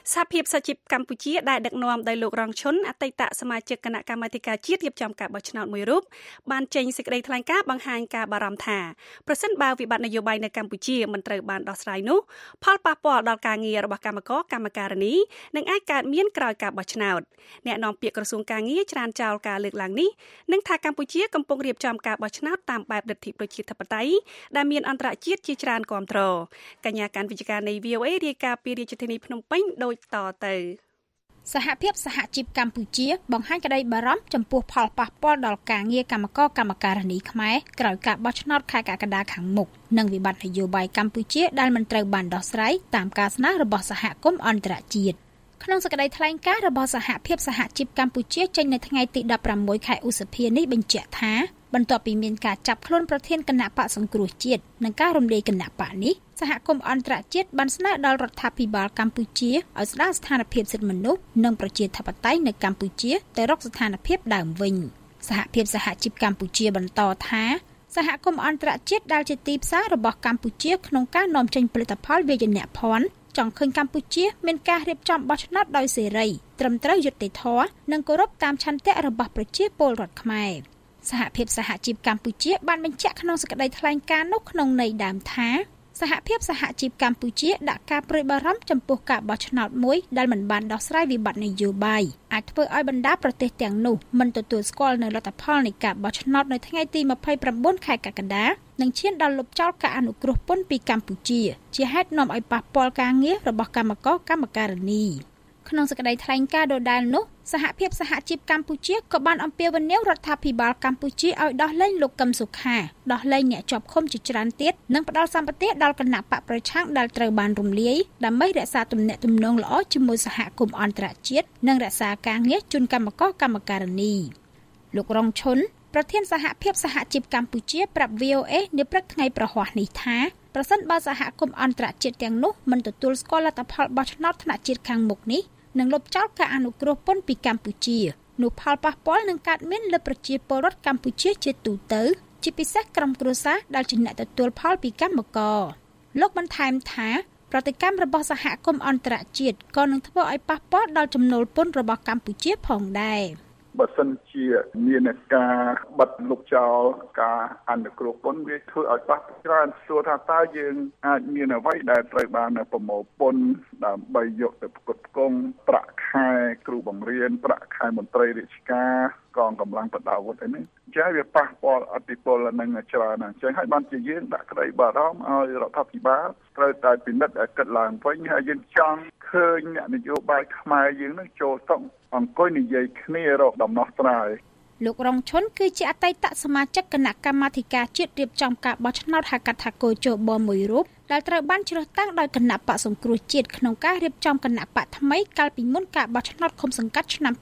សហភាពសហជីពកម្ពុជាដែលដឹកនាំដោយលោករងឈុនអតីតសមាជិកគណៈកម្មាធិការជាតិរៀបចំការបោះឆ្នោតមួយរូបបានចេញសេចក្តីថ្លែងការណ៍បង្ហាញការបារម្ភថាប្រសិនបើវិបត្តិនយោបាយនៅកម្ពុជាមិនត្រូវបានដោះស្រាយនោះផលប៉ះពាល់ដល់ការងាររបស់កម្មករកម្មការិនីនឹងអាចកើតមានក្រោយការបោះឆ្នោតអ្នកនាំពាក្យក្រសួងការងារច្រានចោលការលើកឡើងនេះនិងថាកម្ពុជាកំពុងរៀបចំការបោះឆ្នោតតាមបែបលទ្ធិប្រជាធិបតេយ្យដែលមានអន្តរជាតិជាច្រើនគាំទ្រកញ្ញាកាន់វិទ្យការនៃ VOA រាយការណ៍ពីរាជធានីភ្នំពេញដូចតទៅសហភាពសហជីពកម្ពុជាបង្ហាញក្តីបារម្ភចំពោះផលប៉ះពាល់ដល់ការងារកម្មករកម្មការិនីខ្មែរក្រោយការបោះឆ្នោតខែកក្កដាខាងមុខនិងវិបត្តិនយោបាយកម្ពុជាដែលមិនត្រូវបានដោះស្រាយតាមការស្នើរបស់សហគមន៍អន្តរជាតិក្នុងសេចក្តីថ្លែងការណ៍របស់សហភាពសហជីពកម្ពុជាចេញនៅថ្ងៃទី16ខែឧសភានេះបញ្ជាក់ថាបន្ទាប់ពីមានការចាប់ខ្លួនប្រធានគណៈបកសង្គ្រោះជាតិនិងការរំលាយគណៈបកនេះសហគមន៍អន្តរជាតិបានស្នើដល់រដ្ឋាភិបាលកម្ពុជាឲ្យស្ដារស្ថានភាពសិទ្ធិមនុស្សនិងប្រជាធិបតេយ្យនៅកម្ពុជាទៅរកស្ថានភាពដើមវិញសហភាពសហជីពកម្ពុជាបន្តថាសហគមន៍អន្តរជាតិដែលជាទីផ្សាររបស់កម្ពុជាក្នុងការនាំចេញផលិតផលវាយនភ័ណ្ឌចង់ឃើញកម្ពុជាមានការរៀបចំបោះឆ្នោតដោយសេរីត្រឹមត្រូវយុត្តិធម៌និងគោរពតាមឆន្ទៈរបស់ប្រជាពលរដ្ឋខ្មែរសហភាពសហជីពកម្ពុជាបានបញ្ជាក់ក្នុងសេចក្តីថ្លែងការណ៍នោះក្នុងន័យដើមថាសហភាពសហជីពកម្ពុជាដាក់ការព្រួយបារម្ភចំពោះការបោះឆ្នោតមួយដែលមិនបានដោះស្រាយវិបត្តិនយោបាយអាចធ្វើឲ្យបណ្ដាប្រទេសទាំងនោះមិនទទួលស្គាល់នូវលទ្ធផលនៃការបោះឆ្នោតនៅថ្ងៃទី29ខែកក្កដានិងឈានដល់លុបចោលការអនុគ្រោះពន្ធពីកម្ពុជាជាហេតុនាំឲ្យប៉ះពាល់ការងាររបស់កម្មករកម្មការិនីក្នុងសេចក្តីថ្លែងការណ៍ដដែលនោះសហភាពសហជីពកម្ពុជាក៏បានអំពាវនាវរដ្ឋាភិបាលកម្ពុជាឲ្យដោះលែងលោកកឹមសុខាដោះលែងអ្នកជាប់ឃុំជាច្រើនទៀតនិងផ្ដល់សម្បត្តិដល់គណៈបកប្រឆាំងដែលត្រូវបានរំលាយដើម្បីរក្សាទំនាក់ទំនងល្អជាមួយសហគមន៍អន្តរជាតិនិងរក្សាការងារជូនកម្មករកម្មការិនីលោករងឈុនប្រធានសហភាពសហជីពកម្ពុជាប្រាប់ VOA នាព្រឹកថ្ងៃប្រហ័សនេះថាប្រសិនបើសហគមន៍អន្តរជាតិទាំងនោះមិនទទួលស្គាល់លទ្ធផលបោះឆ្នោតថ្នាក់ជាតិខាងមុខនេះនឹងលុបចោលការអនុគ្រោះពន្ធពីកម្ពុជានោះផលប៉ះពាល់នឹងកើតមានលើប្រជាពលរដ្ឋកម្ពុជាជាទូទៅជាពិសេសក្រុមគ្រួសារដែលជាអ្នកទទួលផលពីកម្មករលោកបន្ថែមថាប្រតិកម្មរបស់សហគមន៍អន្តរជាតិក៏នឹងធ្វើឲ្យប៉ះពាល់ដល់ចំណូលពន្ធរបស់កម្ពុជាផងដែរបើសិនជាមានការបិទលុបចោលការអនុគ្រោះពន្ធវាធ្វើឲ្យប៉ះច្រើនសួរថាតើយើងអាចមានអ្វីដែលត្រូវបានប្រមូលពន្ធដើម្បីយកទៅផ្គត់ផ្គង់ប្រាក់ខែគ្រូបង្រៀនប្រាក់ខែមន្ត្រីរាជការកងកម្លាំងបដាវុធអីនេះចាវាប៉ះពាល់អតិពលនឹងច្រើនអញ្ចឹងហើយបានជាយើងដាក់ក្តីបារម្ភឲ្យរដ្ឋាភិបាលត្រូវតែពិនិត្យឲ្យគិតឡើងវិញហើយយើងចង់ឃើញអ្នកនយោបាយខ្មែរយើងនឹងចូលទៅអង្គុយនិយាយគ្នារកដំណោះស្រាយលោករងឈុនគឺជាអតីតសមាជិកគណៈកម្មាធិការជាតិរៀបចំការបោះឆ្នោតហៅកាត់ថាកោជបមួយរូបដែលត្រូវបានជ្រើសតាំងដោយគណៈបកសង្គ្រោះជាតិក្នុងការរៀបចំគណៈបកថ្មីកាលពីមុនការបោះឆ្នោតឃុំសង្កាត់ឆ្នាំ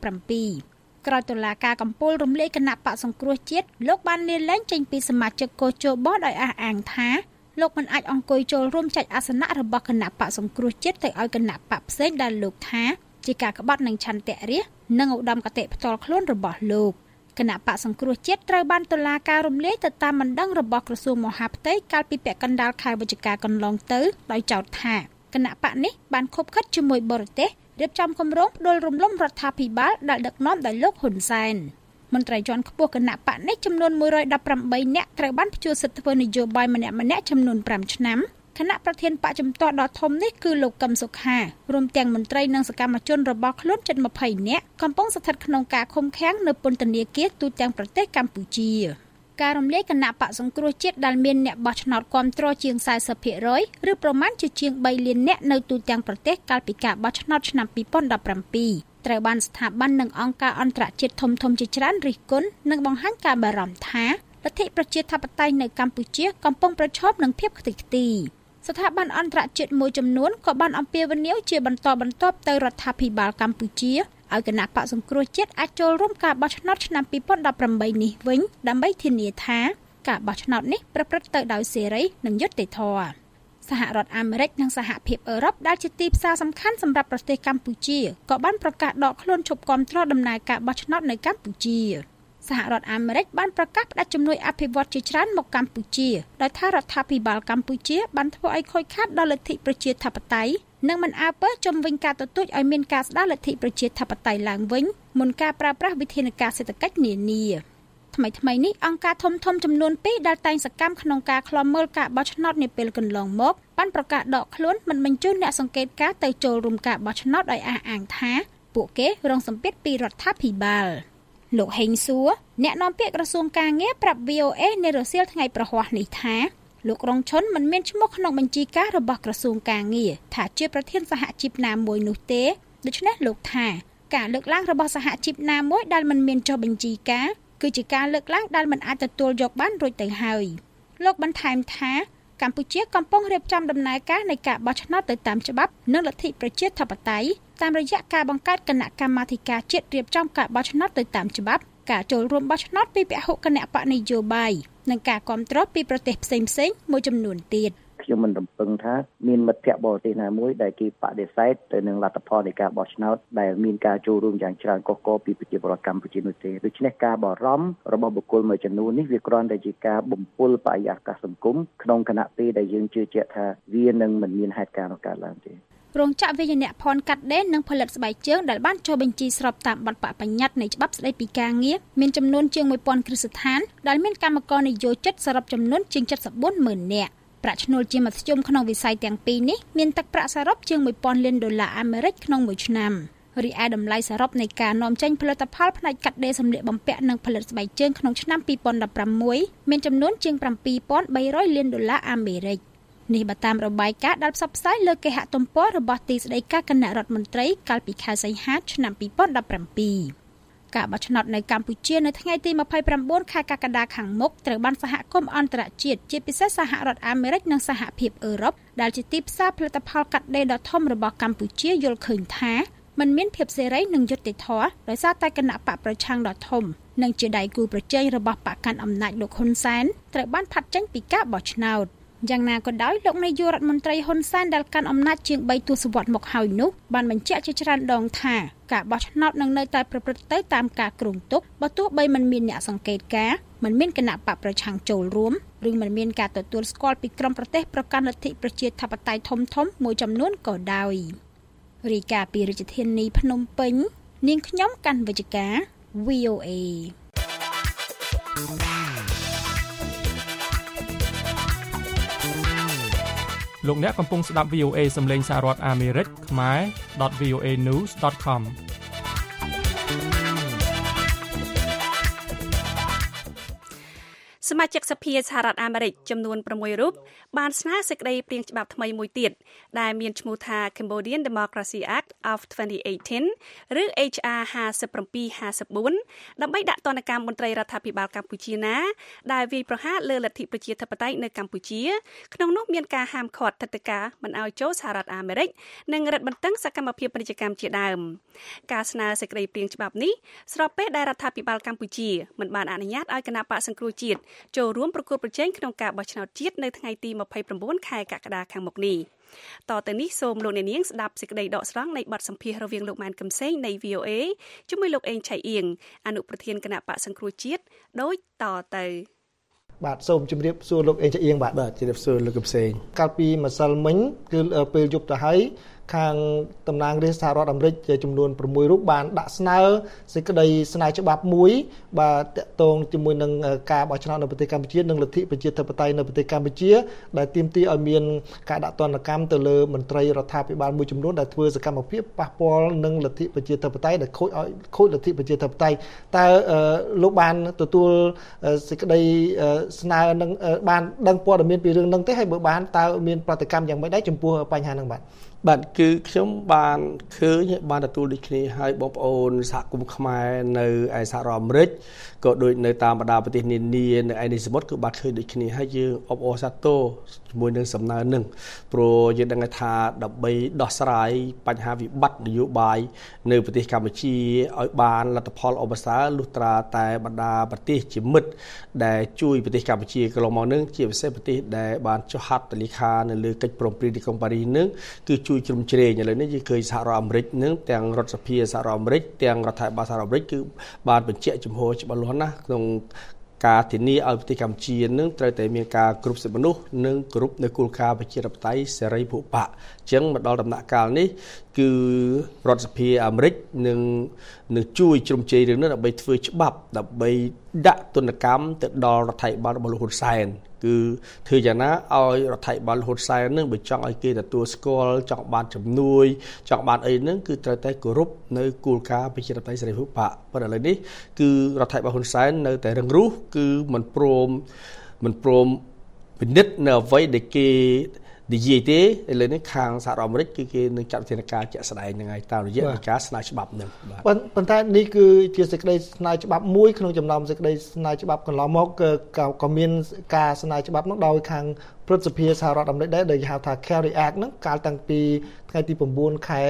2017ក្រោយតុលាការកំពូលរំលាយគណៈបកសង្គ្រោះជាតិលោកបានលាលែងចេញពីសមាជិកកោជបដោយអះអាងថាលោកមិនអាចអង្គុយចូលរួមចែកអាសនៈរបស់គណៈបកសង្គ្រោះជាតិទៅឲ្យគណៈបកផ្សេងដែលលោកថាជាការក្បត់នឹងឆន្ទៈរាស្ត្រនិងឧត្តមគតិផ្ទាល់ខ្លួនរបស់លោកគណៈបកសង្គ្រោះជាតិត្រូវបានតុលាការរំលាយទៅតាមបណ្ដឹងរបស់ក្រសួងមហាផ្ទៃកាលពីពាក់កណ្ដាលខែវិច្ឆិកាកន្លងទៅដោយចោទថាគណៈបកនេះបានខົບខិតជាមួយបរទេសរៀបចំគម្រោងផ្ដួលរំលំរដ្ឋាភិបាលដែលដឹកនាំដោយលោកហ៊ុនសែនមន្ត្រីជាន់ខ្ពស់គណៈបកនេះចំនួន118នាក់ត្រូវបានព្យួរសិទ្ធិធ្វើនយោបាយម្នាក់ៗចំនួន5ឆ្នាំគណៈប្រធានបកជំទាស់ដ៏ធំនេះគឺលោកកឹមសុខារួមទាំងមន្ត្រីនិងសកម្មជនរបស់ខ្លួនជិត20នាក់កំពុងស្ថិតក្នុងការឃុំឃាំងនៅពន្ធនាគារទូទាំងប្រទេសកម្ពុជាការរំលាយគណៈបកសង្គ្រោះជាតិដែលមានអ្នកបោះឆ្នោតគាំទ្រជាង 40% ឬប្រមាណជាជាង3លាននាក់នៅទូទាំងប្រទេសកាលពីការបោះឆ្នោតឆ្នាំ2017ត្រូវបានស្ថាប័ននិងអង្គការអន្តរជាតិធំៗជាច្រើនរិះគន់និងបង្ហាញការបារម្ភថាលទ្ធិប្រជាធិបតេយ្យនៅកម្ពុជាកំពុងប្រឈមនឹងភាពខ្ទេចខ្ទីស្ថាប័នអន្តរជាតិមួយចំនួនក៏បានអំពាវនាវជាបន្តបន្ទាប់ទៅរដ្ឋាភិបាលកម្ពុជាឲ្យគណៈបកសង្គ្រោះជាតិអាចចូលរួមការបោះឆ្នោតឆ្នាំ2018នេះវិញដើម្បីធានាថាការបោះឆ្នោតនេះប្រព្រឹត្តទៅដោយសេរីនិងយុត្តិធម៌សហរដ្ឋអាមេរិកនិងសហភាពអឺរ៉ុបដែលជាទីផ្សារសំខាន់សម្រាប់ប្រទេសកម្ពុជាក៏បានប្រកាសដកខ្លួនឈប់គាំទ្រដំណើរការបោះឆ្នោតនៅកម្ពុជាសហរដ្ឋអាមេរិកបានប្រកាសផ្តិតជំនួយអភិវឌ្ឍជាច្រើនមកកម្ពុជាដោយថារដ្ឋាភិបាលកម្ពុជាបានធ្វើឲ្យខូចខាតដល់លទ្ធិប្រជាធិបតេយ្យនិងមិនអើពើជំវិញការទទូចឲ្យមានការស្ដារលទ្ធិប្រជាធិបតេយ្យឡើងវិញមុនការប្រើប្រាស់វិធានការសេដ្ឋកិច្ចនានាថ្មីនេះអង្គការធំចំនួន2ដែលតែងសកម្មក្នុងការឃ្លាំមើលការបោះឆ្នោតនាពេលកន្លងមកបានប្រកាសដកខ្លួនមិនបញ្ជូនអ្នកសង្កេតការណ៍ទៅចូលរួមការបោះឆ្នោតដោយអះអាងថាពួកគេរងសម្ពាធពីរដ្ឋាភិបាលលោកហេងសួរអ្នកនាំពាក្យក្រសួងការងារប្រាប់ VOA នៅរសៀលថ្ងៃប្រហ័សនេះថាលោករងឈុនមិនមានឈ្មោះក្នុងបញ្ជីការរបស់ក្រសួងការងារថាជាប្រធានសហជីពណាមួយនោះទេដូច្នេះលោកថាការលើកឡើងរបស់សហជីពណាមួយដែលមិនមានចុះបញ្ជីការគឺជាការលើកឡើងដែលមិនអាចទទួលយកបានរួចទៅហើយលោកបន្ថែមថាកម្ពុជាកំពុងរៀបចំដំណើរការនៃការបោះឆ្នោតទៅតាមច្បាប់និងលទ្ធិប្រជាធិបតេយ្យតាមរយៈការបង្កើតគណៈកម្មាធិការជាតិរៀបចំការបោះឆ្នោតទៅតាមច្បាប់ការចូលរួមបោះឆ្នោតពីពហុគណៈបកនយោបាយនិងការគាំទ្រពីប្រទេសផ្សេងៗមួយចំនួនទៀតខ្ញុំមិនរំពឹងថាមានមិត្តភ័ក្តិបរទេសណាមួយដែលគេបដិសេធទៅនឹងលទ្ធផលនៃការបោះឆ្នោតដែលមានការចូលរួមយ៉ាងច្រើនកុះករពីប្រជាពលរដ្ឋកម្ពុជានោះទេដូច្នេះការបារម្ភរបស់បុគ្គលមួយចំនួននេះវាគ្រាន់តែជាការបំពុលបរិយាកាសសង្គមក្នុងគណៈពេលដែលយើងជឿជាក់ថាវានឹងមិនមានហេតុការណ៍នោះកើតឡើងទេរោងចក្រវិញ្ញាណភ័ណ្ឌកាត់ដេរនិងផលិតស្បែកជើងដែលបានចុះបញ្ជីស្របតាមបទបញ្ញត្តិនៃច្បាប់ស្តីពីការងារមានចំនួនជាង 1000 គ្រឹះស្ថានដែលមានកម្មករនិយោជិតសរុបចំនួនជាង 740,000 នាក់ប្រាក់ឈ្នួលជាមធ្យមក្នុងវិស័យទាំងពីរនេះមានទឹកប្រាក់សរុបជាង$1,000 លានអាមេរិកក្នុងមួយឆ្នាំរីឯតម្លៃសរុបនៃការនាំចេញផលិតផលផ្នែកកាត់ដេរសម្លៀកបំពាក់និងផលិតស្បែកជើងក្នុងឆ្នាំ2016មានចំនួនជាង$7,300 លានអាមេរិកនេះបើតាមរបាយការណ៍ដែលផ្សព្វផ្សាយលើគេហទំព័ររបស់ទីស្តីការគណៈរដ្ឋមន្ត្រីកាលពីខែសីហាឆ្នាំ2017ការបោះឆ្នោតនៅកម្ពុជានៅថ្ងៃទី29ខែកក្កដាខាងមុខត្រូវបានសហគមន៍អន្តរជាតិជាពិសេសសហរដ្ឋអាមេរិកនិងសហភាពអឺរ៉ុបដែលជាទីផ្សារផលិតផលកាត់ដេរដ៏ធំរបស់កម្ពុជាយល់ឃើញថាมันមានភាពសេរីនិងយុត្តិធម៌ដោយសារតែគណៈបកប្រឆាំងដ៏ធំនិងជាដៃគូប្រជែងរបស់បកកាន់អំណាចលោកហ៊ុនសែនត្រូវបានផាត់ចេញពីការបោះឆ្នោតយ៉ាងណាក៏ដោយលោកនាយករដ្ឋមន្ត្រីហ៊ុនសែនដែលកាន់អំណាចជាង3ទសវត្សរ៍មកហើយនោះបានបញ្ជាក់ជាច្រើនដងថាការបោះឆ្នោតនឹងនៅតែប្រព្រឹត្តទៅតាមការគ្រោងទុកបើទោះបីមិនមានអ្នកសង្កេតការណ៍មិនមានគណៈបកប្រឆាំងចូលរួមឬមិនមានការទទួលស្គាល់ពីក្រុមប្រទេសប្រកាន់លទ្ធិប្រជាធិបតេយ្យធំមួយចំនួនក៏ដោយរាយការណ៍ពីរាជធានីភ្នំពេញនាងខ្ញុំកាន់វិជ្ជការ VOA លោកអ្នកកំពុងស្ដាប់ VOA សំឡេងសហរដ្ឋអាមេរិកខ្មែរ .voanews.com សមាជិកសភាសហរដ្ឋអាមេរិកចំនួន6រូបបានស្នើសេចក្តីព្រាងច្បាប់ថ្មីមួយទៀតដែលមានឈ្មោះថា Cambodian Democracy Act of 2018 ឬ HR 5754ដើម្បីដាក់ទណ្ឌកម្មមន្ត្រីរដ្ឋាភិបាលកម្ពុជាណាដែលវាយប្រហារលើលទ្ធិប្រជាធិបតេយ្យនៅកម្ពុជាក្នុងនោះមានការហាមឃាត់ទឹកដីការមិនឲ្យចូលសហរដ្ឋអាមេរិកនិងរឹតបន្តឹងសកម្មភាពពាណិជ្ជកម្មជាដើមការស្នើសេចក្តីព្រាងច្បាប់នេះស្របពេលដែលរដ្ឋាភិបាលកម្ពុជាមិនបានអនុញ្ញាតឲ្យគណៈបកសង្គ្រោះជាតិចូលរួមប្រគល់ប្រជែងក្នុងការបោះឆ្នោតជាតិនៅថ្ងៃទី29ខែកក្កដាខាងមុខនេះតទៅនេះសូមលោកអ្នកនាងស្ដាប់សេចក្តីដកស្រង់នៃបទសម្ភាសន៍រវាងលោកម៉ែនកំសែងនៃ VOA ជាមួយលោកអេងឆៃអៀងអនុប្រធានគណៈបកសង្គ្រោះជាតិដូចតទៅបាទសូមជម្រាបសួរលោកអេងឆៃអៀងបាទជម្រាបសួរលោកកំសែងកាលពីម្សិលមិញគឺពេលយប់ទៅហើយខាងតំណាងរាស្ត្រសហរដ្ឋអាមេរិកចំនួន6រូបបានដាក់ស្នើសេចក្តីស្នើច្បាប់មួយបាទតាក់ទងជាមួយនឹងការបោះឆ្នោតនៅប្រទេសកម្ពុជានិងលទ្ធិប្រជាធិបតេយ្យនៅប្រទេសកម្ពុជាដែលទាមទារឲ្យមានការដាក់ទណ្ឌកម្មទៅលើមន្ត្រីរដ្ឋាភិបាលមួយចំនួនដែលធ្វើសកម្មភាពប៉ះពាល់នឹងលទ្ធិប្រជាធិបតេយ្យដែលខូចលទ្ធិប្រជាធិបតេយ្យតើលោកបានទទួលសេចក្តីស្នើនឹងបានដឹងព័ត៌មានពីរឿងហ្នឹងទេហើយបើបានតើមានប្រតិកម្មយ៉ាងម៉េចដែរចំពោះបញ្ហាហ្នឹងបាទគឺខ្ញុំបានឃើញបានទទួលដូចគ្នាហើយបងប្អូនសហគមន៍ខ្មែរនៅឯសហរដ្ឋអាមេរិកក៏ដូចនៅតាមបណ្ដាប្រទេសនានានៅឯនេះសមុទ្រគឺបានឃើញដូចគ្នាហើយយើងអបអរសាទរជាមួយនឹងសំណើនឹងព្រោះយើងដឹងថាដើម្បីដោះស្រាយបញ្ហាវិបត្តិនយោបាយនៅប្រទេសកម្ពុជាឲ្យបានលទ្ធផលអបអរសាលុះត្រាតែបណ្ដាប្រទេសជាមិត្តដែលជួយប្រទេសកម្ពុជាកន្លងមកនឹងជាពិសេសប្រទេសដែលបានចុះហត្ថលេខានៅលើកិច្ចព្រមព្រៀងទីក្រុងប៉ារីសនឹងគឺជួយជ្រោមជ្រែងឥឡូវនេះយើងឃើញសហរដ្ឋអាមេរិកនឹងទាំងរដ្ឋសភាសហរដ្ឋអាមេរិកទាំងរដ្ឋាភិបាលសហរដ្ឋអាមេរិកគឺបានបញ្ជាក់ចំហច្បាស់លាស់ណាស់ក្នុងការធានាឲ្យប្រទេសកម្ពុជានឹងត្រូវតែមានការគ្រប់សិទ្ធិមនុស្សនិងគ្រប់នៅគោលការណ៍ប្រជាធិបតេយ្យសេរីភូបៈអញ្ចឹងមកដល់ដំណាក់កាលនេះគឺរដ្ឋសភាអាមេរិកនឹងជួយជ្រោមជ្រែងរឿងនេះដើម្បីធ្វើច្បាប់ដើម្បីដាក់ទណ្ឌកម្មទៅដល់រដ្ឋាភិបាលរបស់លោកហ៊ុនសែនគឺធ្វើយ៉ាងណាឲ្យរដ្ឋាភិបាលហ៊ុនសែននឹងបើចង់ឲ្យគេទទួលស្គាល់ចង់បានជំនួយចង់បានអីហ្នឹងគឺត្រូវតែគោរពនៅគោលការណ៍ប្រជាធិបតេយ្យសេរីភូបៈប៉ុន្តែឥឡូវនេះគឺរដ្ឋាភិបាលហ៊ុនសែននៅតែរឹងរូសគឺមិនព្រមពិនិត្យនៅអ្វីដែលគេនិយាយទេឥឡូវនេះខាងសហរដ្ឋអាមេរិកគឺគេនឹងចាត់វិធានការជាក់ស្ដែងហ្នឹងហើយតាមរយៈការស្នើច្បាប់ហ្នឹងបាទប៉ុន្តែនេះគឺជាសេចក្តីស្នើច្បាប់មួយក្នុងចំណោមសេចក្តីស្នើច្បាប់កន្លងមកក៏មានការស្នើច្បាប់នោះដោយខាងព្រឹទ្ធសភាសហរដ្ឋអាមេរិកដែរដែលហៅថា Carry Act ហ្នឹងកាលតាំងពីថ្ងៃទី9ខែ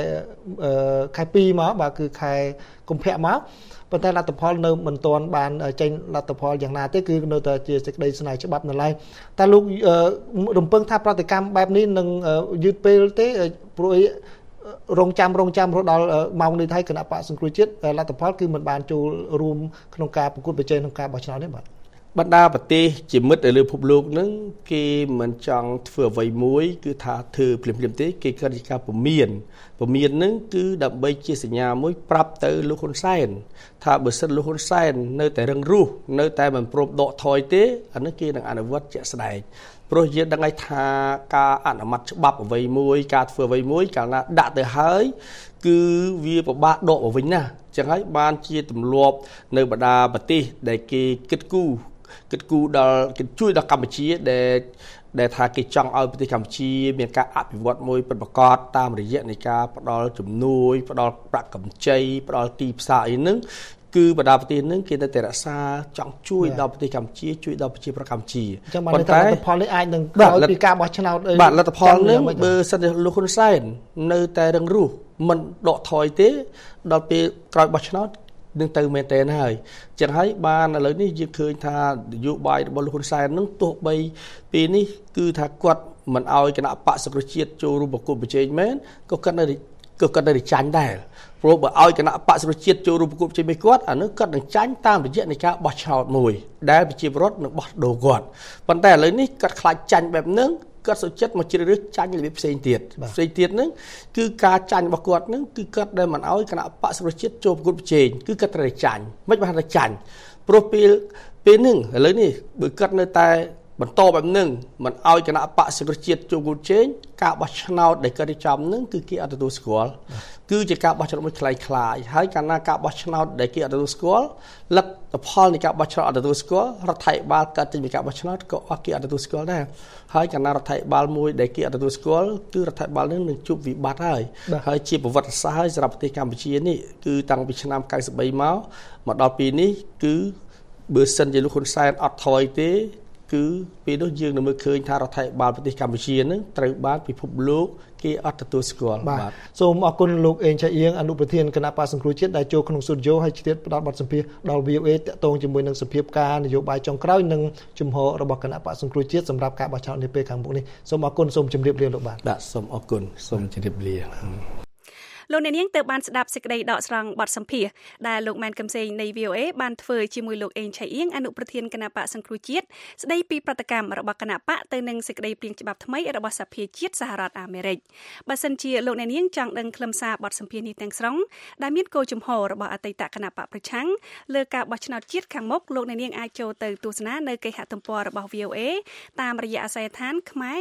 2មកបាទគឺខែកុម្ភៈមកប៉ុន្តែលទ្ធផលនៅមិនទាន់បានចេញលទ្ធផលយ៉ាងណាទេគឺនៅតែជាសេចក្តីស្នើច្បាប់នៅឡើយតែលោករំពឹងថាប្រតិកម្មបែបនេះនឹងយឺតពេលទេព្រោះរងចាំរហូតដល់ម៉ោងនេះហើយគណៈបកសង្គ្រោះជាតិលទ្ធផលគឺមិនបានចូលរួមក្នុងការប្រកួតប្រជែងក្នុងការបោះឆ្នោតនេះបាទបណ្ដាប្រទេសជាមិត្តនៅលើពិភពលោកហ្នឹងគេមិនចង់ធ្វើអ្វីមួយគឺថាធ្វើភ្លាមទេគេគាត់ជាការពមៀនហ្នឹងគឺដើម្បីជាសញ្ញាមួយប្រាប់ទៅលោកហ៊ុនសែនថាបើសិនលោកហ៊ុនសែននៅតែរឹងរូសនៅតែមិនព្រមដកថយទេអានេះគេនឹងអនុវត្តជាក់ស្ដែងព្រោះយើងដឹងហើយថាការអនុម័តច្បាប់អ្វីមួយការធ្វើអ្វីមួយកាលណាដាក់ទៅហើយគឺវាពិបាកដកមកវិញណាអញ្ចឹងហើយបានជាទម្លាប់នៅបណ្ដាប្រទេសដែលគេគិតគូរដល់គេជួយដល់កម្ពុជាដែលថាគេចង់ឲ្យប្រទេសកម្ពុជាមានការអភិវឌ្ឍមួយពិតប្រាកដតាមរយៈនៃការផ្ដល់ជំនួយផ្ដល់ប្រាក់កម្ចីផ្ដល់ទីផ្សារអីហ្នឹងគឺបណ្ដាប្រទេសហ្នឹងគេនៅតែរក្សាចង់ជួយដល់ប្រទេសកម្ពុជាជួយដល់ប្រជាប្រដ្ឋកម្ពុជាប៉ុន្តែលទ្ធផលនេះអាចនឹងក្រោយពីការបោះឆ្នោតបាទលទ្ធផលនេះបើសិនជាលោកហ៊ុនសែននៅតែរឹងរូសមិនដកថយទេដល់ពេលក្រោយបោះឆ្នោតនឹងទៅមែនតើហើយចឹងហើយបានឥឡូវនេះយើងឃើញថានយោបាយរបស់លោកហ៊ុនសែននឹងទោះបីពេលនេះគឺថាគាត់មិនអោយគណៈបកសង្គ្រោះជាតិចូលរួមប្រគល់ប្រជែងមែនក៏គាត់នៅចាញ់ដែរព្រោះបើអោយគណៈបកសង្គ្រោះជាតិចូលរួមប្រគល់ប្រជែងមិនគាត់អានោះគាត់នឹងចាញ់តាមរយៈនៃការបោះឆ្នោតមួយដែលប្រជាពលរដ្ឋនឹងបោះដូរគាត់ប៉ុន្តែឥឡូវនេះគាត់ខ្លាចចាញ់បែបហ្នឹងគាត់សុចិត្តមកជ្រើសរើសចាញ់របៀបផ្សេងទៀតហ្នឹងគឺការចាញ់របស់គាត់ហ្នឹងគឺគាត់ដែលមិនអោយគណៈបកសង្គ្រោះជាតិចូលប្រគល់ប្រជែងគឺគាត់ត្រូវតែចាញ់មិនបានតែចាញ់ព្រោះពេលហ្នឹងឥឡូវនេះបើគាត់នៅតែបន្តបែបហ្នឹងមិនអោយគណៈបកសង្គ្រោះជាតិចូលប្រគល់ប្រជែងការបោះឆ្នោតដែលគាត់រៀបចំហ្នឹងគឺគេអត់ទទួលស្គាល់គឺជាការបោះឆ្នោតមួយคล้ายៗហើយកាលណាការបោះឆ្នោតដែលគេអត់ទទួលស្គាល់លទ្ធផលនៃការបោះឆ្នោតអត់ទទួលស្គាល់រដ្ឋាភិបាលកើតចេញពីការបោះឆ្នោតក៏អត់គេអត់ទទួលស្គាល់ដែរហើយកាលណារដ្ឋាភិបាលមួយដែលគេអត់ទទួលស្គាល់គឺរដ្ឋាភិបាលនឹងជួបវិបត្តិហើយជាប្រវត្តិសាស្ត្រហើយសម្រាប់ប្រទេសកម្ពុជានេះគឺតាំងពីឆ្នាំ93មកដល់ពេលនេះគឺបើសិនជាលោកហ៊ុនសែនអត់ថយទេគឺពេលនោះយើងនឹងមើលឃើញថារដ្ឋាភិបាលប្រទេសកម្ពុជានឹងត្រូវបានពិភពលោកគេអត់ទទួលស្គាល់បាទសូមអរគុណលោកអេងឆៃអៀងអនុប្រធានគណៈបក្សសង្គ្រោះជាតិដែលចូលក្នុងស្ទូឌីយោហើយទៀតផ្ដល់បទសម្ភាសន៍ដល់ VOA តាក់ទងជាមួយនឹងសភាពការនយោបាយចុងក្រោយនិងជំហររបស់គណៈបក្សសង្គ្រោះជាតិសម្រាប់ការបោះឆ្នោតនាពេលខាងមុខនេះសូមអរគុណសូមជម្រាបលាលោកបាទសូមអរគុណសូមជម្រាបលាលោកអ្នកនាងទៅបានស្ដាប់សេចក្តីដកស្រង់បទសម្ភាសន៍ដែលលោកម៉ែនកឹមសេងនៃ VOA បានធ្វើជាមួយលោកអេងឆៃអៀងអនុប្រធានគណៈបក្សសង្គ្រោះជាតិស្ដីពីប្រតិកម្មរបស់គណៈបកទៅនឹងសេចក្តីព្រាងច្បាប់ថ្មីរបស់សភាជាតិសហរដ្ឋអាមេរិកបើសិនជាលោកអ្នកនាងចង់ដឹងខ្លឹមសារបទសម្ភាសន៍នេះទាំងស្រុងដែលមានគោលជំហររបស់អតីតគណៈបកប្រឆាំងលើការបោះឆ្នោតជាតិខាងមុខលោកអ្នកនាងអាចចូលទៅទស្សនានៅគេហទំព័ររបស់ VOA តាមរយៈអាស័យដ្ឋាន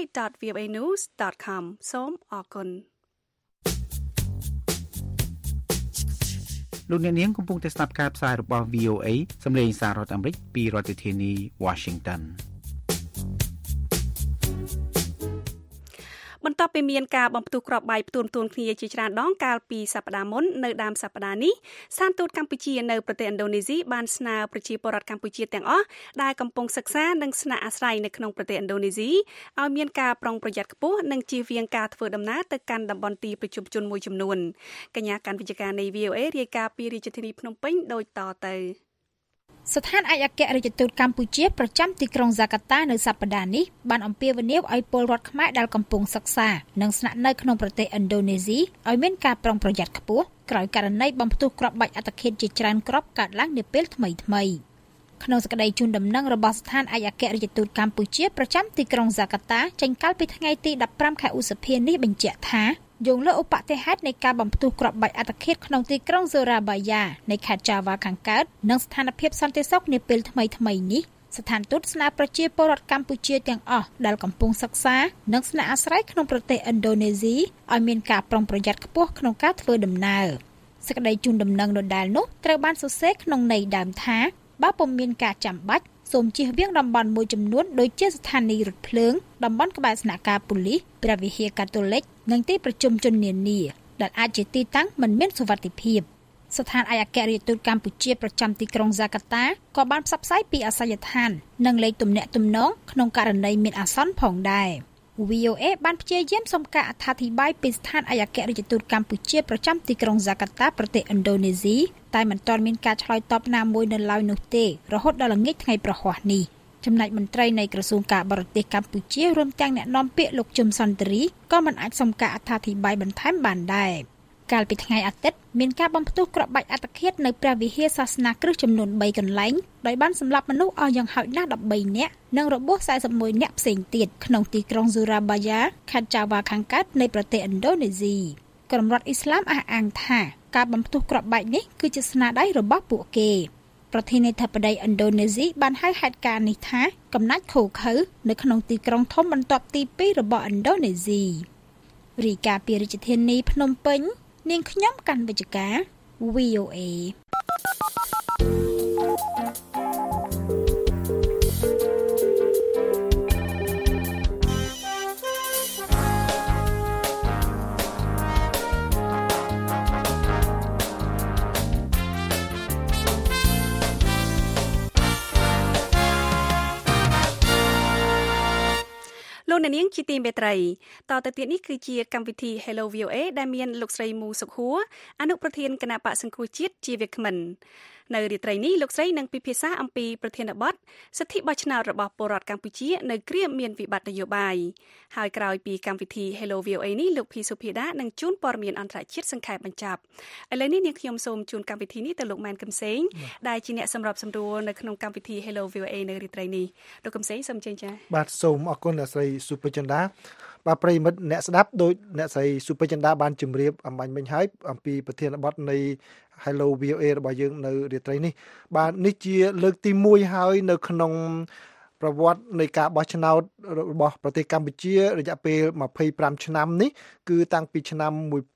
khmer.voanews.com សូមអរគុណលោកអ្នកនាងកំពុងតែស្ដាប់ការផ្សាយរបស់ VOA សម្លេងសាររដ្ឋអាមេរិកពីរដ្ឋធានី Washington បន្ទាប់ពីមានការបំផ្ទុះគ្រាប់បែកផ្ទួនគ្នាជាច្រើនដងកាលពីសប្តាហ៍មុននៅដើមសប្តាហ៍នេះស្ថានទូតកម្ពុជានៅប្រទេសឥណ្ឌូនេស៊ីបានស្នើប្រជាពលរដ្ឋកម្ពុជាទាំងអស់ដែលកំពុងសិក្សានិងស្នាក់អាស្រ័យនៅក្នុងប្រទេសឥណ្ឌូនេស៊ីឲ្យមានការប្រុងប្រយ័ត្នខ្ពស់និងជៀសវាងការធ្វើដំណើរទៅកាន់តំបន់ទីប្រជុំជនមួយចំនួនកញ្ញាកាន់វិទ្យការនៃ VOA រាយការណ៍ពីរាជធានីភ្នំពេញដូចតទៅស្ថានឯកអគ្គរដ្ឋទូតកម្ពុជាប្រចាំទីក្រុងហ្សាកាតានៅសប្តាហ៍នេះបានអំពាវនាវឲ្យពលរដ្ឋខ្មែរដែលកំពុងសិក្សានិងស្នាក់នៅក្នុងប្រទេសឥណ្ឌូនេស៊ីឲ្យមានការប្រុងប្រយ័ត្នខ្ពស់ក្រោយករណីបំផ្ទុះគ្រាប់បែកអត្តឃាតជាច្រើនគ្រាប់កើតឡើងនាពេលថ្មីៗក្នុងសេចក្តីជូនដំណឹងរបស់ស្ថានឯកអគ្គរដ្ឋទូតកម្ពុជាប្រចាំទីក្រុងហ្សាកាតាចេញកាលពីថ្ងៃទី15ខែឧសភានេះបញ្ជាក់ថាយោងលើឧបតិហេតុនៃការបំផ្ទុះគ្រាប់បែកអត្តឃាតក្នុងទីក្រុងសូរ៉ាបាយ៉ានៃខេត្តចាវ៉ាខាងកើតនិងស្ថានភាពសន្តិសុខនាពេលថ្មីៗនេះស្ថានទូតស្នើប្រជាពលរដ្ឋកម្ពុជាទាំងអស់ដែលកំពុងសិក្សានិងស្នាក់អាស្រ័យក្នុងប្រទេសឥណ្ឌូនេស៊ីឲ្យមានការប្រុងប្រយ័ត្នខ្ពស់ក្នុងការធ្វើដំណើរសេចក្តីជូនដំណឹងដដែលនោះត្រូវបានសរសេរក្នុងន័យដើមថាបើពុំមានការចាំបាច់សូមជៀសវាងតំបន់មួយចំនួនដូចជាស្ថានីយ៍រថភ្លើងតំបន់ក្បែរស្នាក់ការប៉ូលីសព្រះវិហារកាតូលិកនិងទីប្រជុំជននានាដែលអាចជាទីតាំងមិនមានសុវត្ថិភាពស្ថានឯកអគ្គរដ្ឋទូតកម្ពុជាប្រចាំទីក្រុងហ្សាកាតាក៏បានផ្សព្វផ្សាយពីអាសយដ្ឋាននិងលេខទំនាក់ទំនងក្នុងករណីមានអាសន្នផងដែរ VOA បានព្យាយាមសុំការអត្ថាធិប្បាយពីស្ថានឯកអគ្គរដ្ឋទូតកម្ពុជាប្រចាំទីក្រុងហ្សាកាតាប្រទេសឥណ្ឌូនេស៊ីតែមិនទាន់មានការឆ្លើយតបណាមួយនៅឡើយនោះទេរហូតដល់ល្ងាចថ្ងៃប្រហ័សនេះចំណែកមន្ត្រីនៃក្រសួងការបរទេសកម្ពុជារួមទាំងអ្នកនាំពាក្យលោកជឹមសន្តិរីក៏មិនអាចសុំការអត្ថាធិប្បាយបន្ថែមបានដែរកាលពីថ្ងៃអាទិត្យមានការបំផ្ទុះគ្រាប់បែកអត្តឃាតនៅព្រះវិហារសាសនាគ្រិស្តចំនួន3កន្លែងដោយបានសម្លាប់មនុស្សអស់យ៉ាងហោចណាស់13នាក់និងរបួស41នាក់ផ្សេងទៀតក្នុងទីក្រុងសូរ៉ាបាយ៉ាខេត្តចាវ៉ាខាងកើតនៃប្រទេសឥណ្ឌូនេស៊ីក្រុមរដ្ឋអ៊ីស្លាមអះអាងថាការបំផ្ទុះគ្រាប់បែកនេះគឺជាស្នាដៃរបស់ពួកគេប្រធានាធិបតីឥណ្ឌូនេស៊ីបានហៅហេតុការណ៍នេះថាកំណាច់ឃោឃៅនៅក្នុងទីក្រុងធំបន្ទាប់ទី2របស់ឥណ្ឌូនេស៊ីរីកាពីរាជធានីភ្នំពេញនាងខ្ញុំកាន់វិជ្ជការ VOA លោកអ្នកនាងជាទីមេត្រីតទៅទៀតនេះគឺជាកម្មវិធី Hello VOA ដែលមានលោកស្រីមូសុខួរអនុប្រធានគណៈបក្សសង្គ្រោះជាតិជាវាគ្មិននៅរាត្រីនេះលោកស្រីនឹងពិភាក្សាអំពីប្រធានបទសិទ្ធិបោះឆ្នោតរបស់ពលរដ្ឋកម្ពុជានៅគ្រាមានវិបត្តិនយោបាយហើយក្រោយពីកម្មវិធី Hello VOA នេះលោកភីសុភាដានឹងជូនព័ត៌មានអន្តរជាតិសង្ខេបបញ្ចប់ឥឡូវនេះនាងខ្ញុំសូមជូនកម្មវិធីនេះទៅលោកម៉ែនកឹមសេងដែលជាអ្នកសម្របសម្រួលនៅក្នុងកម្មវិធី Hello VOA នៅរាត្រីនេះលោកកឹមសេងសូមអញ្ជើញចា៎បាទសូមអរគុណអ្នកស្រីសុភចិន្តាបាទប្រិមិត្តអ្នកស្ដាប់ដោយអ្នកស្រីសុភចិន្តាបានជម្រាបអំបញ្ញមិញហើយអំពីប្រធានបទនៃ Hello VOA របស់យើងនៅរាត្រីនេះបាទនេះជាលើកទី1ហើយនៅក្នុងប្រវត្តិនៃការបោះឆ្នោតរបស់ប្រទេសកម្ពុជារយៈពេល25ឆ្នាំនេះគឺតាំងពីឆ្នាំ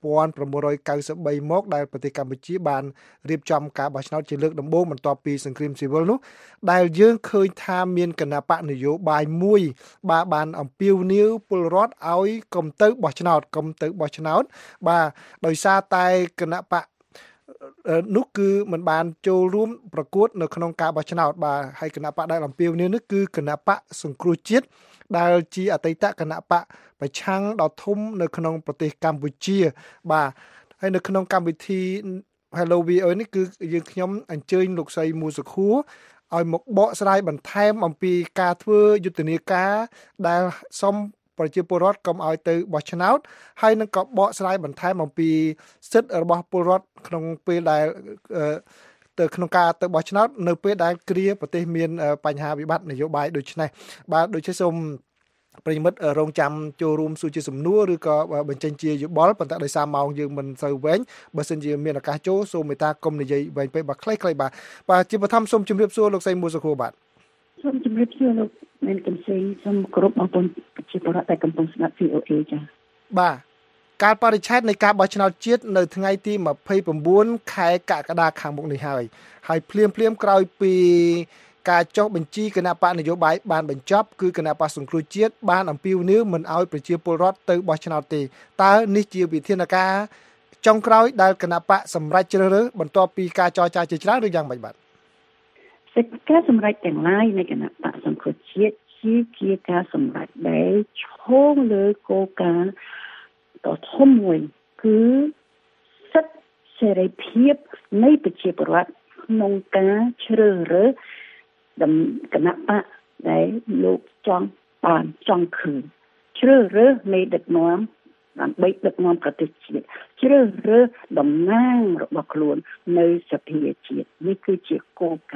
1993មកដែលប្រទេសកម្ពុជាបានរៀបចំការបោះឆ្នោតជាលើកដំបូងបន្ទាប់ពីសង្គ្រាមស៊ីវិលនោះដែលយើងឃើញថាមានគណបកនយោបាយមួយបានអំពាវនាវពលរដ្ឋឲ្យកុំទៅបោះឆ្នោតបាទដោយសារតែគណបកនោះគឺมันបានចូលរួមប្រកួតនៅក្នុងការបោះឆ្នោតបាទហើយគណៈបកដែលអំពាវនាវនេះគឺគណៈបកសង្គ្រោះជាតិដែលជាអតីតគណៈបកប្រឆាំងដ៏ធំនៅក្នុងប្រទេសកម្ពុជាបាទហើយនៅក្នុងកម្មវិធី Hello VOA នេះគឺយើងខ្ញុំអញ្ជើញលោកស្រីមូសុខួរឲ្យមកបកស្រាយបន្ថែមអំពីការធ្វើយុទ្ធនាការដែលសុំប្រជាពលរដ្ឋកុំឲ្យទៅបោះឆ្នោតហើយនឹងក៏បកស្រាយបន្ថែមអំពីសិទ្ធិរបស់ពលរដ្ឋក្នុងពេលដែលទៅក្នុងការទៅបោះឆ្នោតនៅពេលដែលគ្រាប្រទេសមានបញ្ហាវិបត្តិនយោបាយដូចនេះបាទដូចជាសូមប្រិមិត្តរងចាំចូលរួមសួរជាសំណួរឬក៏បញ្ចេញជាយោបល់ប៉ុន្តែដោយសារម៉ោងយើងមិនសូវវែងបើសិនជាមានឱកាសចូលសូមមេត្តាកុំនិយាយវែងពេកបាទខ្លីៗបាទជាបឋមសូមជម្រាបសួរលោកស្រីមូសុខួរបាទសូមជម្រាបសួរលោកមែនកំសីសូមគោរពបងប្អូនប្រជាពលរដ្ឋដែលកំពុងស្ដាប់ VOA ចា៎បាទកាលបរិច្ឆេទនៃការបោះឆ្នោតជាតិនៅថ្ងៃទី29ខែកក្កដាខាងមុខនេះហើយភ្លាមក្រោយពីការចុះបញ្ជីគណៈបកនយោបាយបានបញ្ចប់គឺគណៈបកសង្គ្រោះជាតិបានអំពាវនាវមិនឲ្យប្រជាពលរដ្ឋទៅបោះឆ្នោតទេតើនេះជាវិធានការចុងក្រោយដែលគណៈបកសម្រេចជ្រើសរើសបន្ទាប់ពីការចរចាជាច្រើនឬយ៉ាងម៉េចបាទសេចក្តីសម្រេចទាំងឡាយនៃគណៈបកសង្គ្រោះជាតិជាការសម្រេចដែលឈោងលើគោលការណ៍ដ៏ធំមួយគឺសិទ្ធិសេរីភាពនៃប្រជាពលរដ្ឋក្នុងការជ្រើសរើសគណៈបកដែលលោកចង់ឃើញជ្រើសរើសមេដឹកនាំដើម្បីដឹកនាំប្រទេសជាតិជ្រើសរើសតំណាងរបស់ខ្លួននៅសភាជាតិនេះគឺជាគោលការណ៍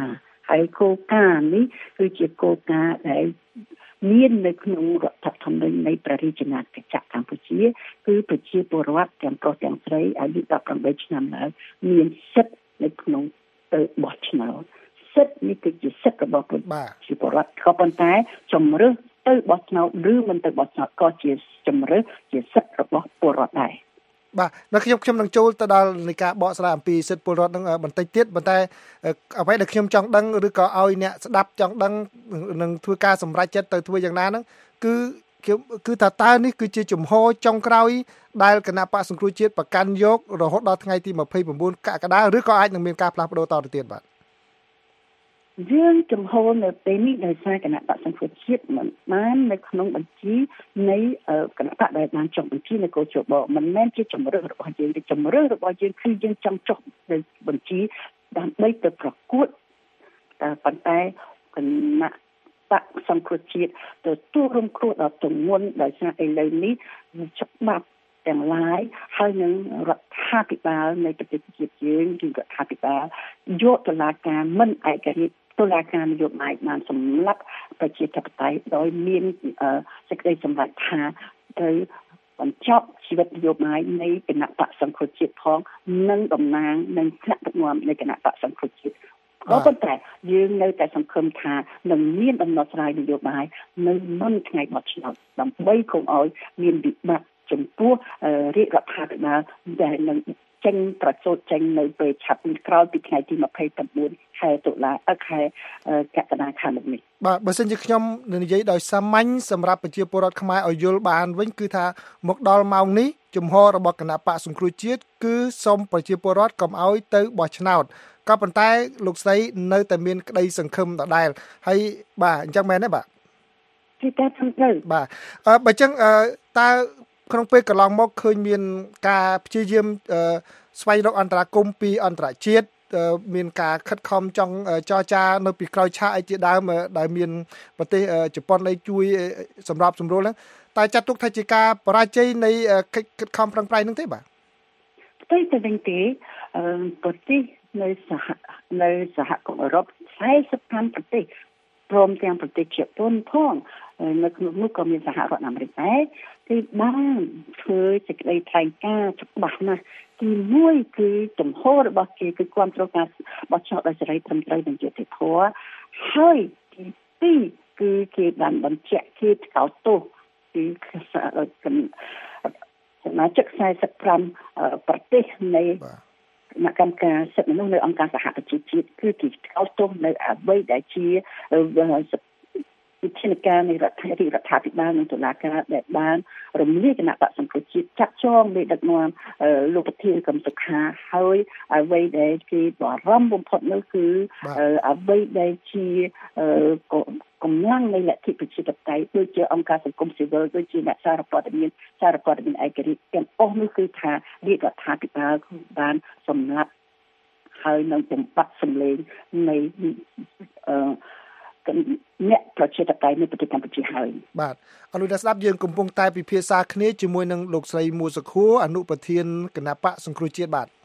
ហើយគោលការណ៍នេះគឺជាគោលការណ៍ដែលមាននៅក្នុងរដ្ឋធម្មនុញ្ញនៃព្រះរាជាណាចក្រកម្ពុជាគឺប្រជាពលរដ្ឋទាំងប្រុសទាំងស្រីអាយុ18ឆ្នាំឡើងមានសិទ្ធិនៅក្នុងទៅបោះឆ្នោតសិទ្ធិនេះគឺជាសិទ្ធិរបស់ប្រជាពលរដ្ឋក៏ប៉ុន្តែជំរឿសទៅបោះឆ្នោតឬមិនទៅបោះឆ្នោតក៏ជាជំរឿសជាសិទ្ធិរបស់ពលរដ្ឋដែរបាទនៅខ្ញុំនឹងចូលទៅដល់នៃការបកស្រាយអំពីសិទ្ធិពលរដ្ឋនឹងបន្តិចទៀតប៉ុន្តែអ្វីដែលខ្ញុំចង់ដឹងឬក៏ឲ្យអ្នកស្ដាប់ចង់ដឹងនឹងធ្វើការសម្រេចចិត្តទៅធ្វើយ៉ាងណាហ្នឹងគឺថាតើនេះគឺជាជំហរចុងក្រោយដែលគណៈបកសង្គ្រោះជាតិប្រកាន់យករហូតដល់ថ្ងៃទី29កក្កដាឬក៏អាចនឹងមានការផ្លាស់ប្ដូរតទៅទៀតបាទយើងចំហនៅពេលនេះដោយសារគណៈបកសង្គ្រោះជាតិមិនបាននៅក្នុងបញ្ជីនៃគណៈបកដែលបានចុះបញ្ជីនៅកោជបមិនមែនជាជំរឿសរបស់យើងទេជំរឿសរបស់យើងគឺយើងចង់ចុះនៅបញ្ជីដើម្បីទៅប្រកួតតែប៉ុន្តែគណៈបកសង្គ្រោះជាតិទទួលរងគ្រោះដល់ទម្ងន់ដោយសារឥឡូវនេះច្បាប់ទាំងឡាយហើយនឹងរដ្ឋាភិបាលនៃប្រទេសជាតិយើងគឺរដ្ឋាភិបាលយកតុលាការមិនឯករាជ្យតុលាការនយោបាយបានសម្លាប់ប្រជាធិបតេយ្យដោយមានសេចក្តីសម្រេចថាត្រូវបញ្ចប់ជីវិតនយោបាយនៃគណៈបកសង្គ្រោះជាតិផងនិងតំណាងនិងថ្នាក់ដឹកនាំនៃគណៈបកសង្គ្រោះជាតិក៏ប៉ុន្តែយើងនៅតែសង្ឃឹមថានឹងមានដំណោះស្រាយនយោបាយនៅមុនថ្ងៃបោះឆ្នោតដើម្បីកុំឲ្យមានវិបត្តិចំពោះរាជរដ្ឋាភិបាលដែលនឹងចេញប្រជោតចេញនៅពេលឆាប់ក្រោយពីថ្ងៃទី29ខែតុលាខែកក្កដាខាងនេះបាទបើសិនជាខ្ញុំនិយាយដោយសាមញ្ញសម្រាប់ប្រជាពលរដ្ឋខ្មែរឲ្យយល់បានវិញគឺថាមកដល់ម៉ោងនេះជំហររបស់គណៈបកសង្គ្រោះជាតិគឺសូមប្រជាពលរដ្ឋកុំឲ្យទៅបោះឆ្នោតក៏ប៉ុន្តែលោកស្រីនៅតែមានក្តីសង្ឃឹមដដែលហើយបាទអញ្ចឹងមែនទេបាទគឺតែត្រឹមត្រូវបាទបើអញ្ចឹងតើក្នុងពេលកន្លងមកឃើញមានការព្យាយាមស្វែងរកអន្តរាគមន៍ពីអន្តរជាតិមានការខិតខំចង់ចរចានៅពីក្រោយឆាកអីជាដើមដែលមានប្រទេសជប៉ុនឲ្យជួយសម្របសម្រួលហ្នឹងតែចាត់ទុកថាជាការបរាជ័យនៃកិច្ចខិតខំប្រឹងប្រែងហ្នឹងទេបាទតែវិញទេប្រទេសនៅសហគមន៍អឺរ៉ុប45ប្រទេសព្រមទាំងប្រទេសជប៉ុនផងនៅក្នុងនោះក៏មានសហរដ្ឋអាមេរិកដែរគឺបានធ្វើសេចក្តីថ្លែងការណ៍ច្បាស់ណាស់ទី1គឺចំហររបស់គេគឺគ្រប់គ្រងការបោះឆ្នោតដោយសេរីត្រឹមត្រូវនិងយុត្តិធម៌ហើយទី2គឺគេបានបញ្ជាក់គេថ្កោលទោសគឺសមាជិក45ប្រទេសនៃគណៈកម្មការសិទ្ធិមនុស្សនៅអង្គការសហប្រជាជាតិគឺគេថ្កោលទោសនៅអ្វីដែលជាវិធានការនៃរដ្ឋាភិបាលនិងតុលាការដែលបានរំលាយគណៈបក្សសង្គ្រោះជាតិចាត់ចងមេដឹកនាំលោកប្រធានកឹមសុខាហើយអ្វីដែលគេបារម្ភបំផុតនោះគឺអ្វីដែលជាកម្លាំងនៃលទ្ធិប្រជាធិបតេយ្យដូចជាអង្គការសង្គមស៊ីវិលដូចជាអ្នកសារព័ត៌មានឯករាជ្យទាំងអស់នោះគឺថារាជរដ្ឋាភិបាលបានសម្លាប់ហើយនឹងបំបត្តិសម្លេងនៃអ្នកប្រជាធិបតេយ្យនៅប្រទេសកម្ពុជាហើយបាទអរលោកអ្នកស្ដាប់យើងកំពុងតែពិភាក្សាគ្នាជាមួយនឹងលោកស្រីមួសុខួរអនុប្រធានគណៈបកសង្គ្រោះជាតិបាទ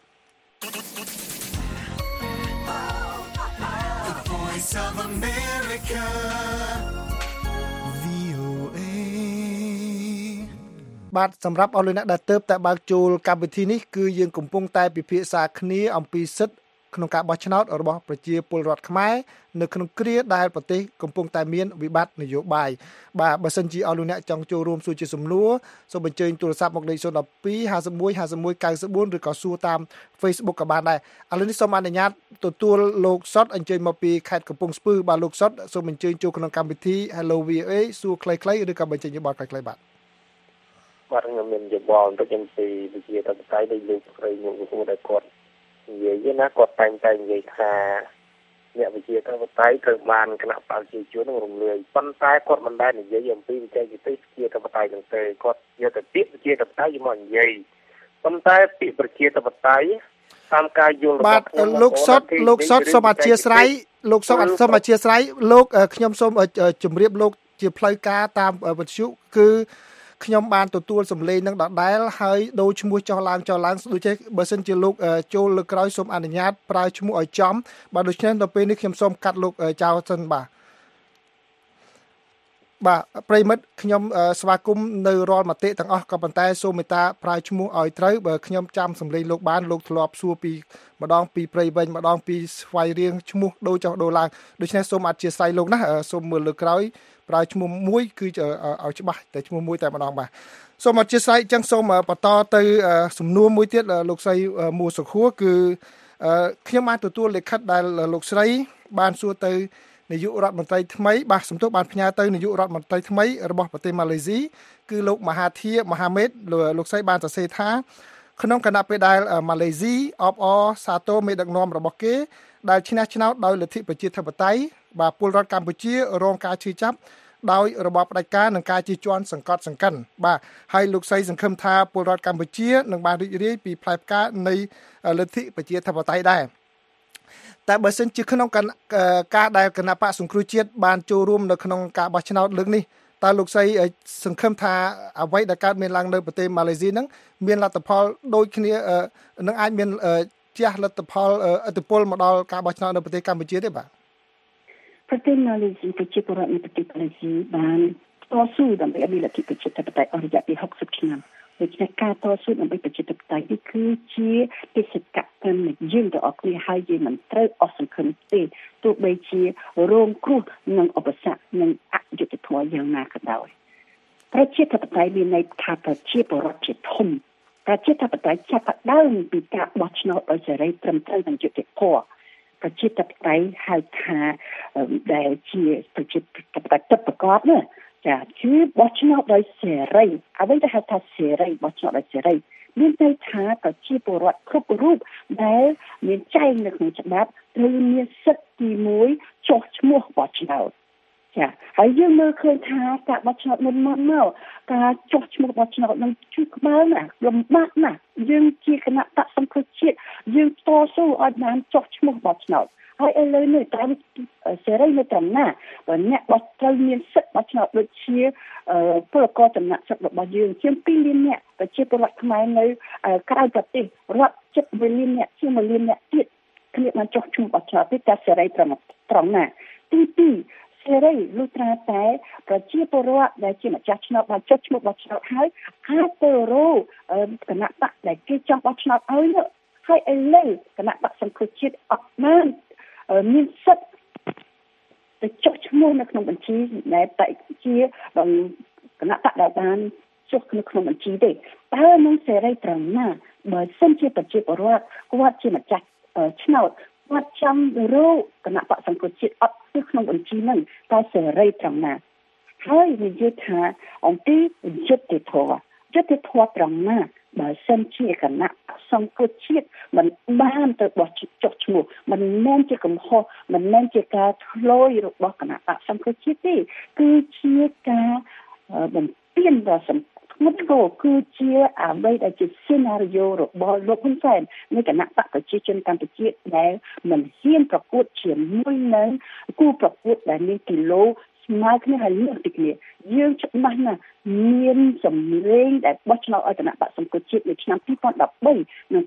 បាទសម្រាប់អស់លោកអ្នកដែលទើបតែបើកចូលកម្មវិធីនេះគឺយើងកំពុងតែពិភាក្សាគ្នាអំពីសិទ្ធិក្នុងការបោះឆ្នោតរបស់ប្រជាពលរដ្ឋខ្មែរនៅក្នុងគ្រាដែលប្រទេសកំពុងតែមានវិបត្តិនយោបាយបាទបើសិនជាអស់លោកអ្នកចង់ចូលរួមសួរជាសំណួរសូមអញ្ជើញទូរស័ព្ទមកលេខ012 51 51 94ឬក៏សួរតាម Facebook ក៏បានដែរឥឡូវនេះសូមអនុញ្ញាតទទួលលោកសុតអញ្ជើញមកពីខេត្តកំពង់ស្ពឺបាទលោកសុតសូមអញ្ជើញចូលក្នុងកម្មវិធី Hello VOA សួរខ្លីៗឬក៏បញ្ចេញយោបល់ខ្លីៗបាទខ្ញុំមានយោបល់បន្តិចអំពីវិជាតបតៃដែលលោកស្រីខ្ញុំគួរតែគាត់និយាយណាគាត់តែងតែនិយាយថាអ្នកវិជាតបតៃត្រូវបានគណៈបកប្រជាជននឹងរំលាយប៉ុន្តែគាត់មិនដែលនិយាយអំពីវិជាវិជាតបតៃនឹងទេគាត់យកតែពាក្យវិជាតបតៃមកនិយាយប៉ុន្តែពាក្យប្រជាតបតៃតាមការយល់របស់ខ្ញុំលោកសុតសូមអធិស្ឋានលោកសុតសូមអធិស្ឋានលោកខ្ញុំសូមជម្រាបលោកជាផ្លូវការតាមវិទ្យុគឺខ្ញុំបានទទួលសម្លេងនឹងដដែលហើយដូរឈ្មោះចុះឡើងដូចជាបើសិនជាលោកចូលលើក្រោយសូមអនុញ្ញាតប្រើឈ្មោះឲ្យចំបាទដូច្នេះដល់ពេលនេះខ្ញុំសូមកាត់លោកចៅសិនបាទប្រិមិត្តខ្ញុំស្វាគមន៍នៅរាល់មតិទាំងអស់ក៏ប៉ុន្តែសូមមេត្តាប្រើឈ្មោះឲ្យត្រូវបើខ្ញុំចាំសម្លេងលោកបានលោកធ្លាប់សួរពីម្ដងពីព្រៃវិញម្ដងពីស្វ័យរៀងឈ្មោះដូរចុះដូរឡើងដូច្នេះសូមអធិស្ឋានលោកណាសូមមើលលើក្រោយប្រើឈ្មោះមួយគឺឲ្យច្បាស់តែឈ្មោះមួយតែម្ដងបាទសូមអធិស្ឋានអញ្ចឹងសូមបន្តទៅសំណួរមួយទៀតលោកស្រីមួសុខួរគឺខ្ញុំបានទទួលលិខិតដែលលោកស្រីបានសួរទៅនាយករដ្ឋមន្ត្រីថ្មីបាទសំទោសបានផ្ញើទៅនាយករដ្ឋមន្ត្រីថ្មីរបស់ប្រទេសម៉ាឡេស៊ីគឺលោកមហាធាមហាមេតលោកស្រីបានសរសេរថាក្នុងគណៈពេលដែលម៉ាឡេស៊ីអបអរសាទរមេដឹកនាំរបស់គេដែលឈ្នះឆ្នោតដោយលទ្ធិប្រជាធិបតេយ្យបាទពលរដ្ឋកម្ពុជារងការឈឺចាប់ដោយរបបផ្ដាច់ការនិងការជិះជាន់សង្កត់សង្កិនបាទហើយលោកស្រីសង្ឃឹមថាពលរដ្ឋកម្ពុជានឹងបានរីករាយពីផ្លែផ្កានៃលទ្ធិប្រជាធិបតេយ្យដែរតែបើសិនជាក្នុងការដែលគណៈបកសង្គ្រោះជាតិបានចូលរួមនៅក្នុងការបោះឆ្នោតលើកនេះតើលោកស្រីសង្ឃឹមថាអ្វីដែលកើតមានឡើងនៅប្រទេសម៉ាឡេស៊ីហ្នឹងមានលទ្ធផលដូចគ្នានឹងអាចមានជះលទ្ធផលឥទ្ធិពលមកដល់ការបោះឆ្នោតនៅប្រទេសកម្ពុជាទេបាទប្រទេសម៉ាឡេស៊ីប្រជាពលរដ្ឋនៅប្រទេសម៉ាឡេស៊ីបានតស៊ូដើម្បីឲ្យមានលទ្ធិប្រជាធិបតេយ្យអស់រយៈពេល60ឆ្នាំដូច្នេះការតស៊ូដើម្បីប្រជាធិបតេយ្យនេះគឺជាបេសកកម្មនៃយើងទាំងអស់គ្នាហើយយើងមិនត្រូវអស់សង្ឃឹមទេទោះបីជារងគ្រោះនឹងឧបសគ្គនិងអយុត្តិធម៌យ៉ាងណាក៏ដោយប្រជាធិបតេយ្យមានន័យថាប្រជាពលរដ្ឋជាធំប្រជាធិបតេយ្យចាប់ផ្ដើមពីការបោះឆ្នោតដោយសេរីត្រឹមត្រូវនិងយុត្តិធម៌ប្រជាធិបតេយ្យហៅថាដែលជាប្រជាធិបតេយ្យពិតប្រាកដណាចាគឺបោះឆ្នោតដោយសេរីអ្វីដែលហៅថាសេរីបោះឆ្នោតដោយសេរីមានន័យថាប្រជាពលរដ្ឋគ្រប់រូបដែលមានចែងនៅក្នុងច្បាប់ត្រូវមានសិទ្ធិទី1ចុះឈ្មោះបោះឆ្នោតចាហើយយើងមើលឃើញថាការបោះឆ្នោតមុនមកការចុះឈ្មោះបោះឆ្នោតនឹងជួយក្បាលណាលំបាកណាស់យើងជាគណៈបកសង្គ្រោះជាតិយើងតស៊ូឲ្យបានចុះឈ្មោះបោះឆ្នោតហើយឥឡូវនេះតាមសេរីនៅត្រង់ណាបើអ្នកបោះត្រូវមានសិទ្ធិបោះឆ្នោតដូចជាពលករចំណាក់ស្រុករបស់យើងជាង2លានអ្នកប្រជាពលរដ្ឋខ្មែរនៅក្រៅប្រទេសរាប់ជិត1លានអ្នកជាង1លានអ្នកទៀតគ្នាបានចុះឈ្មោះបោះឆ្នោតទេតែសេរីត្រង់ណាទី2សេរីលុះត្រាតែប្រជាពលរដ្ឋដែលជាម្ចាស់ឆ្នោតបានចុះឈ្មោះបោះឆ្នោតហើយអាចទៅរកគណៈបកដែលគេចង់បោះឆ្នោតឲ្យហើយឥឡូវគណៈបកសង្គ្រោះជាតិអត់បានមានសិទ្ធិទៅចុះឈ្មោះនៅក្នុងបញ្ជីដែលតែជាគណៈបកដែលបានចុះនៅក្នុងបញ្ជីទេតើនឹងសេរីត្រង់ណាបើសិនជាប្រជាពលរដ្ឋគាត់ជាម្ចាស់ឆ្នោតគាត់ចង់រកគណៈបកសង្គ្រោះជាតិអត់នៅក្នុងបញ្ជីហ្នឹងតើសេរីត្រង់ណាហើយនិយាយថាអំពីយុត្តិធម៌ត្រង់ណាបើសិនជាគណៈសង្គ្រោះជាតិមិនបានទៅបោះចុះឈ្មោះមិនមែនជាកំហុសមិនមែនជាការឆ្លោយរបស់គណៈបកសង្គ្រោះជាតិទេគឺជាការបំពេញដ៏សំខាន់គឺជាអ្វីដែលជា scenario របស់លោកហ៊ុនសែននៃគណៈបកប្រជាជនកម្ពុជាដែលមិនហ៊ានប្រកួតជាមួយនឹងគូប្រកួតដែលមានគីឡូស្មើគ្នាហើយលើសពីគ្នាយើងច្បាស់ណាស់មានសម្លេងដែលបោះឆ្នោតឲ្យគណៈបកសង្គ្រោះជាតិនៅឆ្នាំ2013និង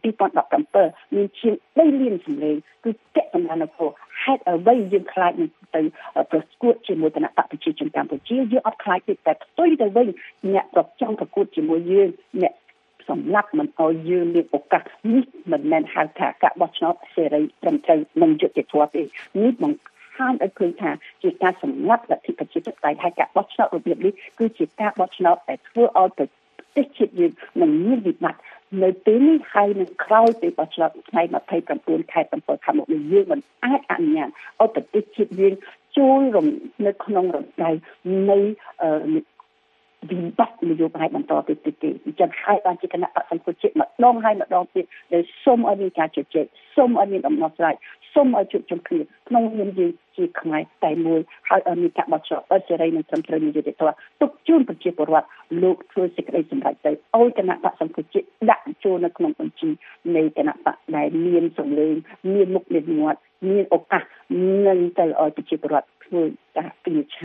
2017មានជាង3លានសម្លេងគឺតេកណ្ដាលនគរហេតុអ្វីយើងខ្លាចនឹងទៅប្រកួតជាមួយគណៈបកប្រជាជនកម្ពុជាយើងអត់ខ្លាចទេតែផ្ទុយទៅវិញអ្នកចង់ប្រកួតជាមួយយើងអ្នកសម្រាប់មិនឲ្យយើងមានឱកាសនេះមិនមែនហៅថាការបោះឆ្នោតសេរីត្រឹមត្រូវនិងយុត្តិធម៌ទេនេះបង្ហាញឲ្យឃើញថាជាការសម្ងាត់លទ្ធិប្រជាធិបតេយ្យហើយការបោះឆ្នោតរបៀបនេះគឺជាការបោះឆ្នោតដែលធ្វើឲ្យប្រទេសជាតិយើងនឹងមានវិបត្តិនៅពេលនេះហើយនឹងក្រោយពេលបោះឆ្នោតថ្ងៃ29ខែ7ខាងមុខនេះយើងមិនអាចអនុញ្ញាតឲ្យប្រទេសជាតិយើងចូលនៅក្នុងរំដៅនៃវិបត្តិនយោបាយបន្តទៀតទេអញ្ចឹងហើយបានជាគណៈបកសង្គ្រោះជាតិម្ដងហើយម្ដងទៀតដែលសូមឲ្យមានការជជែកសូមឲ្យមានដំណោះស្រាយសូមឲ្យជួបជុំគ្នាក្នុងនាមយើងជាខ្មែរតែមួយហើយឲ្យមានការបោះឆ្នោតដោយសេរីនិងត្រឹមត្រូវនិងយុត្តិធម៌ទុកជូនប្រជាពលរដ្ឋលោកធ្វើសេចក្តីសម្រេចទៅឲ្យគណៈបកសង្គ្រោះជាតិដាក់ចូលនៅក្នុងបញ្ជីនៃគណៈបកដែលមានសម្លេងមានមុខមានមាត់មានឱកាសនឹងទៅឲ្យប្រជាពលរដ្ឋធ្វើការវិនិច្ឆ័យ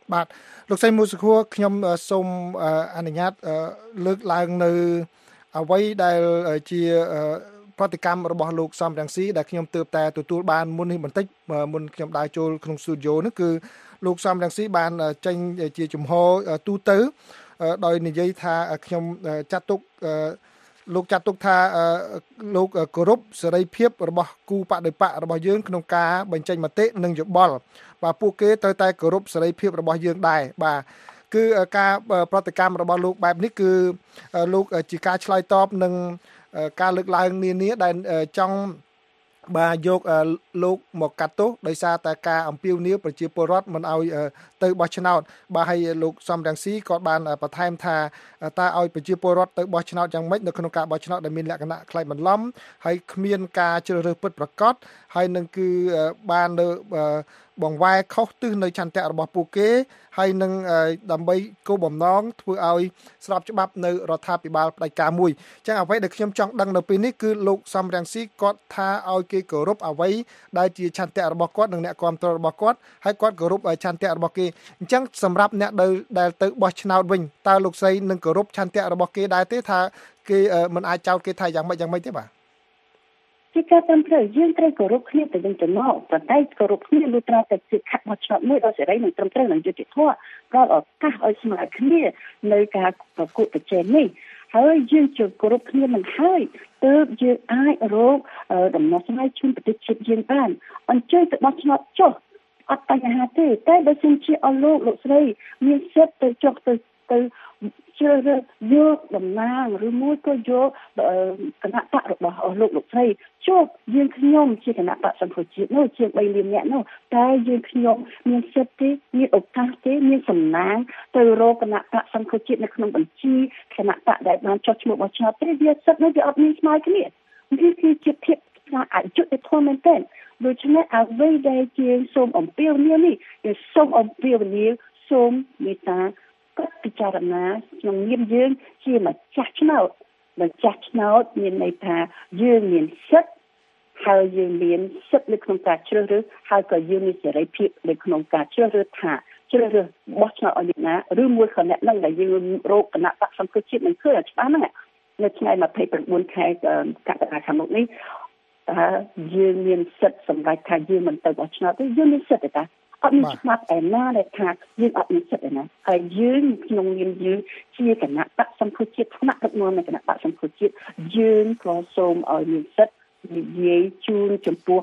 បាទលោកស្រីមូសុខួរខ្ញុំសូមអនុញ្ញាតលើកឡើងនៅអ្វីដែលជាប្រតិកម្មរបស់លោកសំរងស៊ីដែលខ្ញុំទើបតែទទួលបានមុននេះបន្តិចមុនខ្ញុំដើរចូលក្នុងស្ទូឌីយោនេះគឺលោកសំរងស៊ីបានចេញជាជំហរទូទៅដោយនិយាយថាខ្ញុំចាត់ទុកលោកចាត់ទុកថាលោកគោរពសេរីភាពរបស់គូបដិបករបស់យើងក្នុងការបញ្ចេញមតិនិងយោបល់បាទពួកគេត្រូវតែគោរពសេរីភាពរបស់យើងដែរបាទគឺការប្រតិកម្មរបស់លោកបែបនេះគឺលោកជាការឆ្លើយតបនឹងការលើកឡើងនានាដែលចង់បាទយកលោកមកកាត់ទោសដោយសារតែការអំពាវនាវប្រជាពលរដ្ឋមិនឲ្យទៅបោះឆ្នោតបាទហើយលោកសំរងស៊ីក៏បានបន្ថែមថាតើឲ្យប្រជាពលរដ្ឋទៅបោះឆ្នោតយ៉ាងម៉េចនៅក្នុងការបោះឆ្នោតដែលមានលក្ខណៈខ្លែងបន្លំហើយគ្មានការជ្រើសរើសពិតប្រាកដហើយនឹងគឺបាននៅបង្វែរខុសទិសនៅចន្ទៈរបស់ពួកគេហើយនឹងដើម្បីគោលបំណងធ្វើឲ្យស្របច្បាប់នៅរដ្ឋាភិបាលផ្ដាច់ការមួយអញ្ចឹងអ្វីដែលខ្ញុំចង់ដឹងនៅពេលនេះគឺលោកសំរងស៊ីគាត់ថាឲ្យគេគោរពអ្វីដែលជាចន្ទៈរបស់គាត់និងអ្នកគាំទ្ររបស់គាត់ហើយគាត់គោរពចន្ទៈរបស់គេអញ្ចឹងសម្រាប់អ្នកដែលទៅបោះឆ្នោតវិញតើលោកស្រីនឹងគោរពចន្ទៈរបស់គេដែរទេថាគេមិនអាចចោទគេថាយ៉ាងម៉េចទេបាទជាការតាមផ្លូវយើងត្រូវគោរពគ្នាទៅវិញទៅមកប៉ុន្តែគោរពគ្នាលុះត្រាតែជាខិតមកឆ្នោតមួយដល់សេរីនិងត្រឹមត្រូវនិងយុត្តិធម៌ក៏ឱកាសឲ្យស្មើគ្នានៅការប្រកួតប្រជែងនេះហើយយើងជគោរពគ្នាមិនហើយទើបយើងអាចរកដំណោះស្រាយជូនប្រទេសជាតិយើងបានអញ្ជើញទៅបោះឆ្នោតចុះអត់បញ្ហាទេតែបើសិនជាអស់លោកស្រីមានសិទ្ធិទៅចុះទៅជ្រើសរើសយកតំណាងឬមួយក៏យកគណៈបករបស់អស់លោកស្រីចុះយើងខ្ញុំជាគណៈបកសង្គ្រោះជាតិនោះជា3លានអ្នកនោះតែយើងខ្ញុំមានសិទ្ធិទេមានឱកាសទេមានសំណាងទៅរកគណៈបកសង្គ្រោះជាតិនៅក្នុងបញ្ជីគណៈបកដែលបានចុះឈ្មោះបោះឆ្នោតទេវាសិទ្ធិនោះវាអត់មានស្មើគ្នាវាគឺជាភាពអយុត្តិធម៌មែនទែនដូច្នេះអ្វីដែលជាសូមអំពាវនាវនេះគឺសូមអំពាវនាវសូមមេត្តាក៏ពិចារណាក្នុងនាមយើងជាម្ចាស់ឆ្នោតមានន័យថាយើងមានសិទ្ធិហើយយើងមានសិទ្ធិនៅក្នុងការជ្រើសរើសហើយក៏យើងមានសេរីភាពនៅក្នុងការជ្រើសរើសថាជ្រើសរើសបោះឆ្នោតឲ្យអ្នកណាឬមួយក៏អ្នកនឹងដែលយើងរកគណៈបកសង្គ្រោះជាតិនឹងឃើញឲ្យច្បាស់ហ្នឹងនៅថ្ងៃ29ខែកក្កដាខាងមុខនេះយើងមានសិទ្ធិសម្រាប់ថាយើងមិនទៅបោះឆ្នោតទេយើងមានសិទ្ធិទេអត់មានច្បាប់ឯណាដែលថាយើងអត់មានសិទ្ធិឯណាហើយយើងក្នុងនាមយើងជាគណៈបកសង្គ្រោះជាតិថ្នាក់ដឹកនាំនៃគណៈបកសង្គ្រោះជាតិយើងក៏សូមឲ្យមានសិទ្ធិនិយាយជូនចំពោះ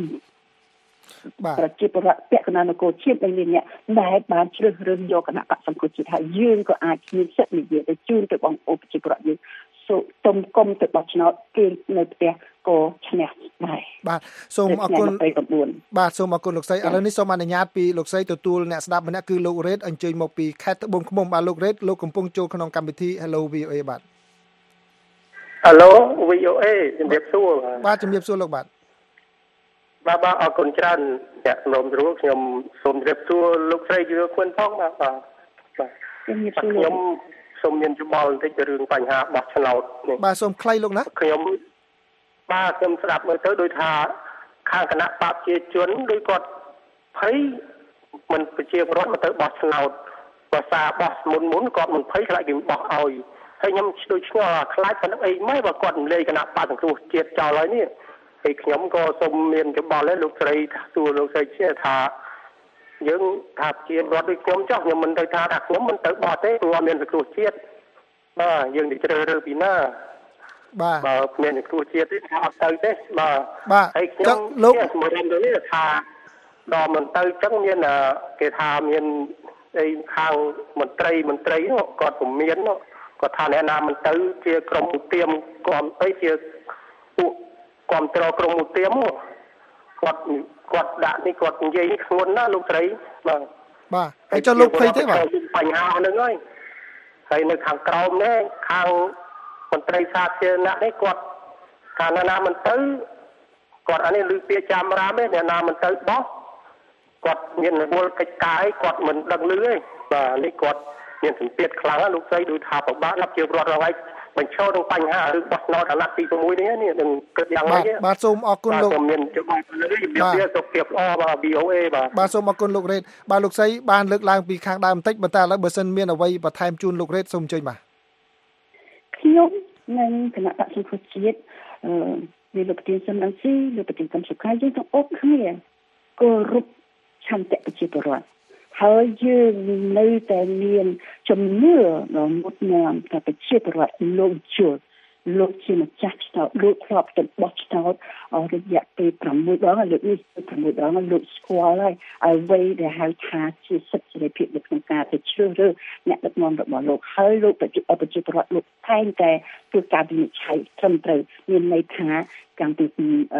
ប្រជាពលរដ្ឋពាក់កណ្ដាលនគរជាតិដែលមានអ្នកដែលបានជ្រើសរើសយកគណៈបកសង្គ្រោះជាតិហើយយើងក៏អាចមានសិទ្ធិនិយាយទៅជូនទៅបងប្អូនប្រជាពលរដ្ឋយើងទុំគុំទៅបោះឆ្នោតគេនៅផ្ទះក៏ឈ្នះដែរបាទសូមអរគុណបាទសូមអរគុណលោកស្រីឥឡូវនេះសូមអនុញ្ញាតពីលោកស្រីទទួលអ្នកស្ដាប់ម្នាក់គឺលោករ៉េតអញ្ជើញមកពីខេត្តត្បូងឃ្មុំបាទលោករ៉េតលោកកំពុងចូលក្នុងកម្មវិធី Hello VOA បាទ Hello VOA ជំរាបសួរបាទជំរាបសួរលោកបាទអរគុណច្រើនអ្នកសំណុំស្រួលខ្ញុំសូមជម្រាបសួរលោកស្រីយឺខ្វិនផងបាទខ្ញុំសូមមានយោបល់បន្តិចទៅរឿងបញ្ហាបោះឆ្នោតនេះបាទសូមខ្លីលោកណាខ្ញុំស្ដាប់មើលទៅដូចថាខាងគណៈបព្វជិជនដូចគាត់ភ័យមិនប្រជាពលរដ្ឋមកទៅបោះឆ្នោតភាសាបោះមុនគាត់មិនភ័យខ្លាចគេបោះឲ្យហើយខ្ញុំដូចឆ្ងល់ខ្លាចប៉ុណ្ណឹងអីម៉េចបើគាត់មិនលេគណៈបព្វសង្គ្រោះជាតិចោលហើយនេះហើយខ្ញុំក៏សូមមានយោបល់ដែរលោកស្រីសួរលោកស្រីជាថាយើងថាជារដ្ឋដូចខ្ញុំចោះខ្ញុំមិនទៅថាខ្ញុំមិនទៅបោះទេព្រោះមានសង្គ្រោះជាតិបាទយើងទៅជ្រើសរើសពីណាបាទបើមានសង្គ្រោះជាតិទេថាអត់ទៅទេបាទហើយខ្ញុំលោកសម្រាប់ទៅនេះថាដល់មិនទៅចឹងមានគេថាមានអីខាងមន្ត្រីនោះគាត់ពុំមានគាត់ថាអ្នកណាមិនទៅជាក្រុមឧទាមគាត់អីជាពួកគ្រប់គ្រងក្រុមឧទាមគាត់ដាក់នេះគាត់និយាយធ្ងន់ណាស់លោកស្រីបាទហើយចុះលោកភ័យទេបាទបញ្ហាហ្នឹងហើយនៅខាងក្រោមនេះខាងមន្ត្រីសាធារណៈនេះគាត់ថាអ្នកណាមិនទៅគាត់អានេះឮពាក្យចាំរាមទេអ្នកណាមិនទៅបោះគាត់មានរវល់កិច្ចការអីគាត់មិនដឹងឮទេបាទនេះគាត់មានសម្ពាធខ្លាំងណាស់លោកស្រីដូចថាប្របាកណាស់ជារដ្ឋរងឯងបញ្ឈរនឹងបញ្ហាឬបោះឆ្នោតអាណត្តិទី6នេះនឹងគិតយ៉ាងម៉េចបាទសូមអរគុណលោកមានជម្រាបលើជំរាបលាសុខភាពល្អបាទ VOA បាទសូមអរគុណលោករ៉េតបាទលោកស្រីបានលើកឡើងពីខាងដើមបន្តិចប៉ុន្តែឥឡូវបើសិនមានអ្វីបន្ថែមជូនលោករ៉េតសូមអញ្ជើញបាទខ្ញុំនិងគណៈបក្សសង្គ្រោះជាតិមានលោកប្រធានសំរងស៊ីលោកប្រធានកម្មសុខាយើងទាំងអស់គ្នាគោរពឆន្ទៈប្រជាពលរដ្ឋហើយយើងនៅតែមានជំនឿដ៏មុតមាំថាប្រជាពលរដ្ឋលោកជឿលោកជាម្ចាស់ឆ្នោតលោកធ្លាប់ទៅបោះឆ្នោតរយៈពេល6ដងហើយលោកនេះ6ដងលោកស្គាល់ហើយអ្វីដែលហៅថាជាសិទ្ធិសេរីភាពនៅក្នុងការទៅជ្រើសរើសអ្នកដឹកនាំរបស់លោកហើយលោកប្រជាពលរដ្ឋលោកតែងតែធ្វើការវិនិច្ឆ័យត្រឹមត្រូវមានន័យថាកាលពី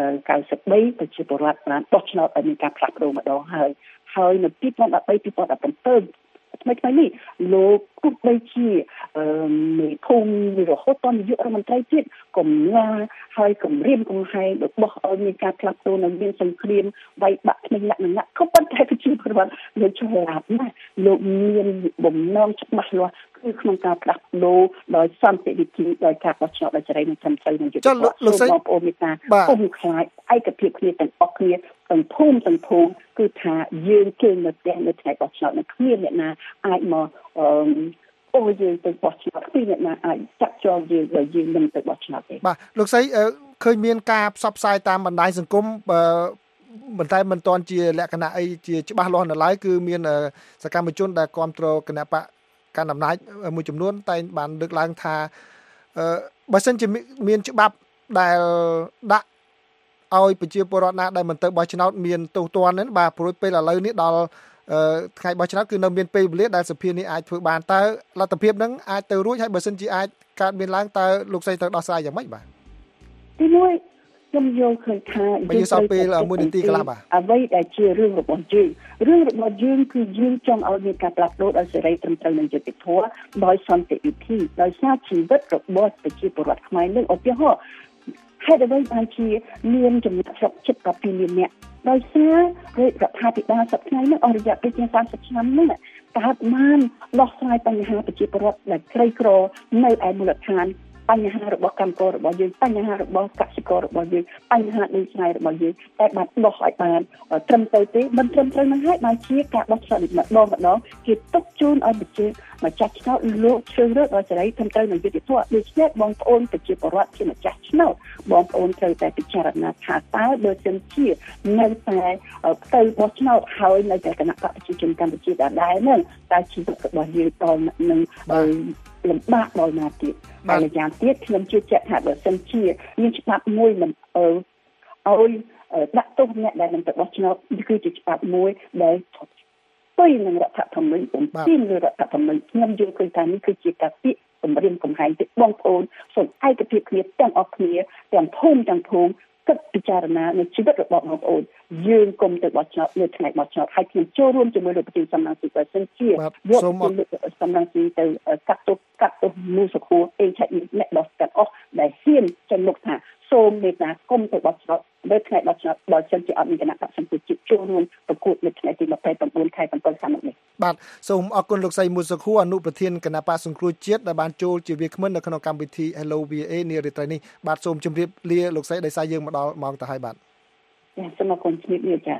93ប្រជាពលរដ្ឋបានបោះឆ្នោតឲ្យមានការផ្លាស់ប្ដូរម្ដងហើយនៅ2013 2017ថ្មីនេះលោកគុំបីជាមេភូមិរហូតដល់នាយករដ្ឋមន្ត្រីទៀតកុំឡាហើយគម្រាមកំហែងរបស់ឲ្យមានការផ្លាស់ប្ដូរនៅមានសង្គ្រាមវាយបាក់គ្នាណាក់ក៏ប៉ុន្តែប្រជាពលរដ្ឋលោកឆ្លាតណាស់លោកមានបំណងច្បាស់លាស់គឺក្នុងការផ្លាស់ប្ដូរដោយសន្តិវិធីដោយការបោះឆ្នោតដោយសេរីនិងត្រឹមត្រូវនឹងយុត្តិធម៌បងប្អូនមេត្តាគុំខ្លាចឯកភាពគ្នាទាំងអស់គ្នាទាំងភូមិគឺថាយើងគេនៅផ្ទះនៅថ្ងៃបោះឆ្នោតនឹងគ្មានអ្នកណាអាចមកអូយើងទៅបោះឆ្នោតគ្មានអ្នកណាអាចចាក់ចោលយើងបើយើងមិនទៅបោះឆ្នោតទេបាទលោកស្រីឃើញមានការផ្សព្វផ្សាយតាមបណ្ដាញសង្គមបន្តែមិនទាន់ជាលក្ខណៈអីជាច្បាស់លាស់នៅឡើយគឺមានសកម្មជនដែលគ្រប់គ្រងគណៈបកកណ្ដាលអំណាចមួយចំនួនតែបានលើកឡើងថាបើសិនជាមានច្បាប់ដែលដាក់ឲ្យប្រជាពលរដ្ឋណាដែលមិនទៅបោះឆ្នោតមានទោសទណ្ឌហ្នឹងបាទព្រោះពេលឥឡូវនេះដល់ថ្ងៃបោះឆ្នោតគឺនៅមានពេលវេលាដែលសភានេះអាចធ្វើបានតើលទ្ធភាពហ្នឹងអាចទៅរួចហើយបើសិនជាអាចកើតមានឡើងតើលោកស្រីត្រូវដោះស្រាយយ៉ាងម៉េចបាទទីមួយខ្ញុំយល់ឃើញថាយើងសល់ពេល1នាទីកន្លះបាទអ្វីដែលជារឿងរបស់យើងគឺយើងចង់ឲ្យមានការផ្លាស់ប្ដូរដោយសេរីត្រឹមត្រូវនិងយុត្តិធម៌ដោយសន្តិវិធីដោយសារជីវិតរបស់ប្រជាពលរដ្ឋខ្មែរនឹងឧទាហរណ៍ហេតុអ្វីបានជាមានចំនួនស្រុកជិត12លាននាក់ដោយសាររដ្ឋាភិបាលសប្តាហ៍នេះអស់រយៈពេលជាង30ឆ្នាំនេះកើតបានដោះស្រាយបញ្ហាប្រជាពលរដ្ឋដែលក្រីក្រនៅឯមូលដ្ឋានបញ្ហារបស់កម្មកររបស់យើងបញ្ហារបស់កសិកររបស់យើងបញ្ហាដីឆ្នៃរបស់យើងតែបានដោះឲ្យបានត្រឹមត្រូវទេមិនត្រឹមត្រូវនឹងហើយបានជាការបោះឆ្នោតម្ដងគេទុកជូនឲ្យម្ចាស់ឆ្នោតលោកជ្រើសរើសដោយសេរីត្រឹមត្រូវនិងយុត្តិធម៌ដូច្នេះបងប្អូនប្រជាពលរដ្ឋជាម្ចាស់ឆ្នោតបងប្អូនត្រូវតែពិចារណាថាតើបើសិនជានៅតែទៅបោះឆ្នោតហើយនៅតែគណៈបកប្រជាជនកម្ពុជាដែរហ្នឹងតើជីវិតរបស់យើងតនឹងលំបាកដល់ណាទៀតហើយម្យ៉ាងទៀតខ្ញុំជឿជាក់ថាបើសិនជាមានច្បាប់មួយមិនឲ្យដាក់ទោសអ្នកដែលមិនទៅបោះឆ្នោតគឺជាច្បាប់មួយដែលស្ទើរនឹងរដ្ឋធម្មនុញ្ញបំពេញលើរដ្ឋធម្មនុញ្ញខ្ញុំយល់ឃើញថានេះគឺជាការពារគម្រាមកំហែងទៅបងប្អូនសូមឯកភាពគ្នាទាំងអស់គ្នាទាំងភូមិគិតពិចារណានៅជីវិតរបស់បងប្អូនយើងគុំទៅបោះឆ្នោតនៅថ្ងៃបោះឆ្នោតហើយខ្ញុំចូលរួមជាមួយលោកប្រធានសំរងស៊ីបើសិនជាយកសំរងស៊ីទៅកាត់ទោសមូលសុខួរអ្នកដោះទាំងអស់ដែលហ៊ានចេញមុខថាសូមមេត្តាគុំទៅបោះឆ្នោតនៅថ្ងៃបោះឆ្នោតបើសិនជាអត់មានគណៈបក្សសង្គ្រោះជាតិចូលរួមប្រកួតនៅថ្ងៃទី29ខែ7ឆ្នាំនេះបាទសូមអរគុណលោកស្រីមូលសុខួរអនុប្រធានគណៈបក្សសង្គ្រោះជាតិដែលបានចូលជាវាគ្មិននៅក្នុងកម្មវិធី Hello VA នារីត្រីនេះបាទសូមជម្រាបលាលោកស្រីដោយសារយើងមកដល់ម៉ោងទៅហើយបាទសូមអរគុណជំរាបលាចា៎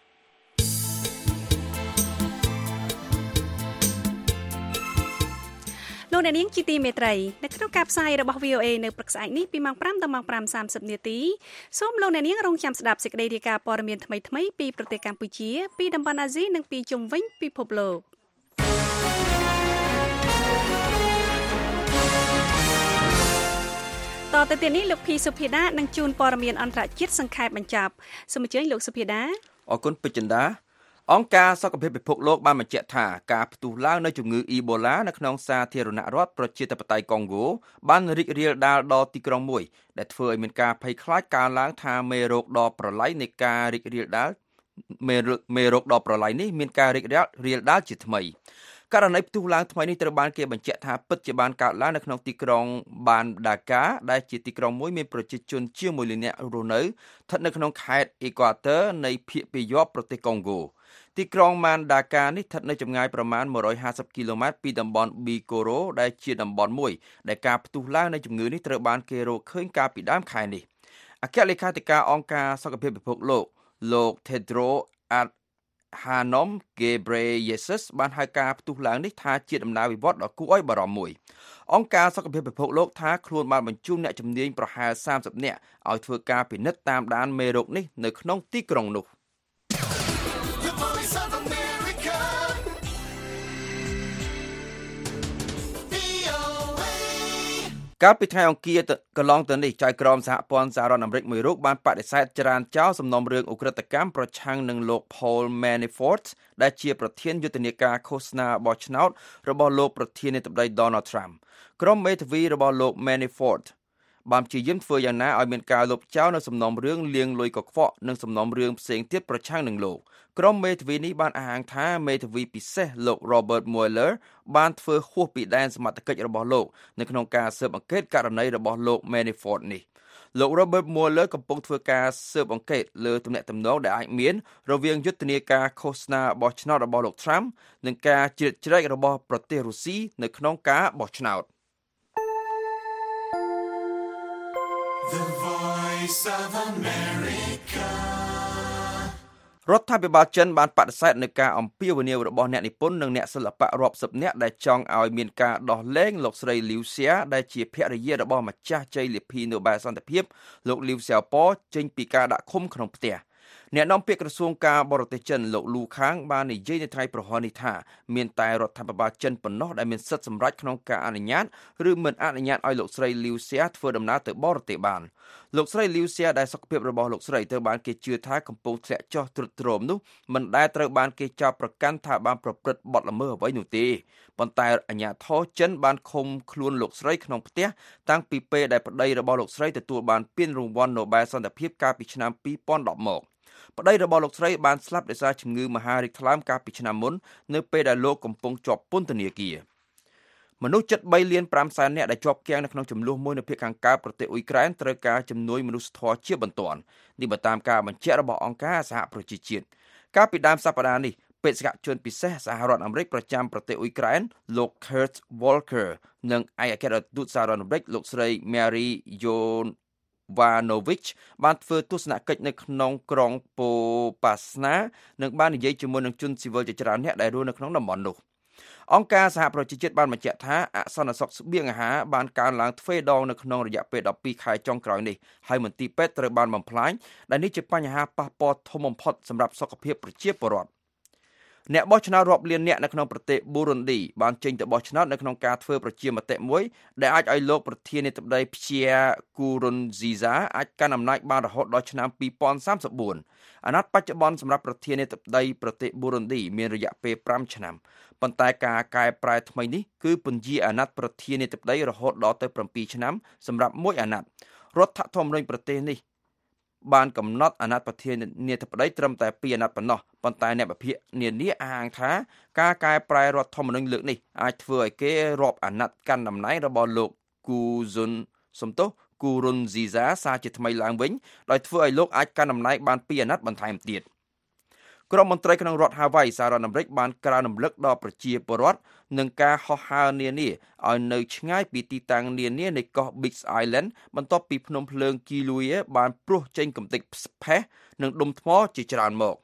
លោកអ្នកនាងជាទីមេត្រីនៅក្នុងការផ្សាយរបស់ VOA នៅព្រឹកស្អែកនេះពីម៉ោង5ដល់ម៉ោង5:30នាទីសូមលោកអ្នកនាងរងចាំស្ដាប់សេចក្តីរាយការណ៍ព័ត៌មានថ្មីៗពីប្រទេសកម្ពុជាពីតំបន់អាស៊ីនិងពីជុំវិញពិភពលោកតទៅទៀតនេះលោកភីសុភាដានឹងជូនព័ត៌មានអន្តរជាតិសង្ខេបបញ្ចប់សូមអញ្ជើញលោកសុភាដាអរគុណពេជ្រចិន្តាអង្គការសុខភាពពិភពលោកបានបញ្ជាក់ថាការផ្ទុះឡើងនៃជំងឺអ៊ីបូឡានៅក្នុងសាធារណរដ្ឋប្រជាធិបតេយ្យកុងហ្គោបានរីករាលដាលដល់ទីក្រុងមួយដែលធ្វើឲ្យមានការភ័យខ្លាចកើនឡើងថាមេរោគដ៏ប្រឡាយនៃការរីករាលដាលមេរោគដ៏ប្រឡាយនេះមានការរីករាលដាលជាថ្មីករណីផ្ទុះឡើងថ្មីនេះត្រូវបានគេបញ្ជាក់ថាពិតជាបានកើតឡើងនៅក្នុងទីក្រុងបានដាកាដែលជាទីក្រុងមួយមានប្រជាជនជាង1លាននាក់រស់នៅស្ថិតនៅក្នុងខេត្តអ៊ីក្វាទ័រនៃភាគពាយព្យប្រទេសកុងហ្គោទីក្រុងម៉ានដាកានេះស្ថិតនៅចម្ងាយប្រមាណ150គីឡូម៉ែត្រពីតំបន់ប៊ីកូរ៉ូដែលជាតំបន់មួយដែលការផ្ទុះឡើងនៃជំងឺនេះត្រូវបានគេរកឃើញកាលពីដើមខែនេះអគ្គលេខាធិការអង្គការសុខភាពពិភពលោក Tedros Adhanom Ghebreyesus បានហៅការផ្ទុះឡើងនេះថាជាដំណើរវិវត្តដ៏គួរឲ្យបារម្ភមួយអង្គការសុខភាពពិភពលោកថាខ្លួនបានបញ្ជូនអ្នកជំនាញប្រហែល30នាក់ឲ្យធ្វើការពិនិត្យតាមដានមេរោគនេះនៅក្នុងទីក្រុងនោះកាលពីថ្ងៃអង្គារកន្លងទៅនេះចៅក្រមសហព័ន្ធសហរដ្ឋអាមេរិកមួយរូបបានបដិសេធចរានចោលសំណុំរឿងឧក្រិដ្ឋកម្មប្រឆាំងនឹងលោក Paul Manafort ដែលជាប្រធានយុទ្ធនាការឃោសនាបោះឆ្នោតរបស់លោកប្រធានាធិបតី Donald Trump ក្រុមមេធាវីរបស់លោក Manafort បានព្យាយាមធ្វើយ៉ាងណាឲ្យមានការលុបចោលនៅសំណុំរឿងលាងលុយកខ្វក់និងសំណុំរឿងផ្សេងទៀតប្រឆាំងនឹងលោកក្រុមមេធាវីនេះបានអះអាងថាមេធាវីពិសេសលោក Robert Mueller បានធ្វើហួសពីដែនសមត្ថកិច្ចរបស់លោកនៅក្នុងការស៊ើបអង្កេតករណីរបស់លោក Manafort នេះលោក Robert Mueller កំពុងធ្វើការស៊ើបអង្កេតលើទំនាក់ទំនងដែលអាចមានរវាងយុទ្ធនាការឃោសនាបោះឆ្នោតរបស់លោក Trump និងការជ្រៀតជ្រែករបស់ប្រទេសរុស្ស៊ីនៅក្នុងការបោះឆ្នោត The Voice of America រដ្ឋាភិបាលចិនបានបដិសេធនឹងការអំពាវនាវរបស់អ្នកនិពន្ធនិងអ្នកសិល្បៈរាប់សិបនាក់ដែលចង់ឲ្យមានការដោះលែងលោកស្រីលីវសៀដែលជាភរិយារបស់ម្ចាស់ជ័យលាភីណូបែលសន្តិភាពលោកលីវសៀប៉ចេញពីការដាក់ឃុំក្នុងផ្ទះអ្នកនាំពាក្យក្រសួងការបរទេសចិនលោកលូខាងបាននិយាយនៅថ្ងៃប្រហ័ននេះថាមានតែរដ្ឋាភិបាលចិនប៉ុណ្ណោះដែលមានសិទ្ធិសម្រេចក្នុងការអនុញ្ញាតឬមិនអនុញ្ញាតឲ្យលោកស្រីលីវសៀធ្វើដំណើរទៅបរទេសបានលោកស្រីលីវសៀដែលសុខភាពរបស់លោកស្រីត្រូវបានគេជឿថាកំពុងធ្លាក់ចុះទ្រុឌទ្រោមនោះមិនដែលត្រូវបានគេចោទប្រកាន់ថាបានប្រព្រឹត្តបទល្មើសអ្វីនោះទេប៉ុន្តែអាជ្ញាធរចិនបានឃុំខ្លួនលោកស្រីក្នុងផ្ទះតាំងពីពេលដែលប្តីរបស់លោកស្រីទទួលបានពានរង្វាន់ Nobel សន្តិភាពកាលពីឆ្នាំ2010មកប្តីរបស់លោកស្រីបានស្លាប់ដោយសារជំងឺមហារីកថ្លើមកាលពីឆ្នាំមុននៅពេលដែលលោកកំពុងជាប់ពន្ធនាគារមនុស្សជិត3លាន5សែននាក់ដែលជាប់គាំងនៅក្នុងចំនួនមួយនៅភាគខាងកើតប្រទេសអ៊ុយក្រែនត្រូវការជំនួយមនុស្សធម៌ជាបន្ទាន់នេះបើតាមការបញ្ជាក់របស់អង្គការសហប្រជាជាតិកាលពីដើមសប្តាហ៍នេះបេក្ខជនពិសេសសហរដ្ឋអាមេរិកប្រចាំប្រទេសអ៊ុយក្រែនលោក Kurt Volker និងឯកអគ្គរដ្ឋទូតសហរដ្ឋអាមេរិកលោកស្រី Mary Jovanovic បានធ្វើទស្សនកិច្ចនៅក្នុងក្រុងប៉ូប៉ាស្នានិងបាននិយាយជាមួយនឹងជនស៊ីវិលជាច្រើនអ្នកដែលរស់នៅក្នុងតំបន់នោះអង្គការសហប្រជាជាតិបានបញ្ជាក់ថាអសន្តិសុខស្បៀងអាហារបានកើនឡើងទ្វេដងនៅក្នុងរយៈពេល12ខែចុងក្រោយនេះហើយមន្ទីរពេទ្យត្រូវបានបំផ្លាញដែលនេះជាបញ្ហាប៉ះពាល់ធំបំផុតសម្រាប់សុខភាពប្រជាពលរដ្ឋអ្នកបោះឆ្នោតរាប់លានអ្នកនៅក្នុងប្រទេសប៊ូរុនឌីបានចេញទៅបោះឆ្នោតនៅក្នុងការធ្វើប្រជាមតិមួយដែលអាចឲ្យលោកប្រធានាធិបតីភៀគូរុនស៊ីហ្សាអាចកាន់អំណាចបានរហូតដល់ឆ្នាំ2034អាណត្តិបច្ចុប្បន្នសម្រាប់ប្រធានាធិបតីប្រទេសប៊ូរុនឌីមានរយៈពេល5ឆ្នាំប៉ុន្តែការកែប្រែថ្មីនេះគឺពន្យាអាណត្តិប្រធានាធិបតីរហូតដល់ទៅ7ឆ្នាំសម្រាប់មួយអាណត្តិរដ្ឋធម្មនុញ្ញប្រទេសនេះបានកំណត់អាណត្តិប្រធានាធិបតីត្រឹមតែ2អាណត្តិប៉ុណ្ណោះប៉ុន្តែអ្នកវិភាគនានាអះអាងថាការកែប្រែរដ្ឋធម្មនុញ្ញលើកនេះអាចធ្វើឲ្យគេរាប់អាណត្តិកាន់តំណែងរបស់លោកគូរុនស៊ីហ្សាសារជាថ្មីឡើងវិញដោយធ្វើឲ្យលោកអាចកាន់តំណែងបាន2អាណត្តិបន្ថែមទៀតក្រុមមន្ត្រីក្នុងរដ្ឋហាវ៉ៃសហរដ្ឋអាមេរិកបានក្រើនរំលឹកដល់ប្រជាពលរដ្ឋនឹងការហោះហើរនានាឲ្យនៅឆ្ងាយពីទីតាំងនានានៃកោះ Big Island បន្ទាប់ពីភ្នំភ្លើងគីលូយបានព្រុសចេញកំទេចផេះនិងដុំថ្មជាច្រើនមក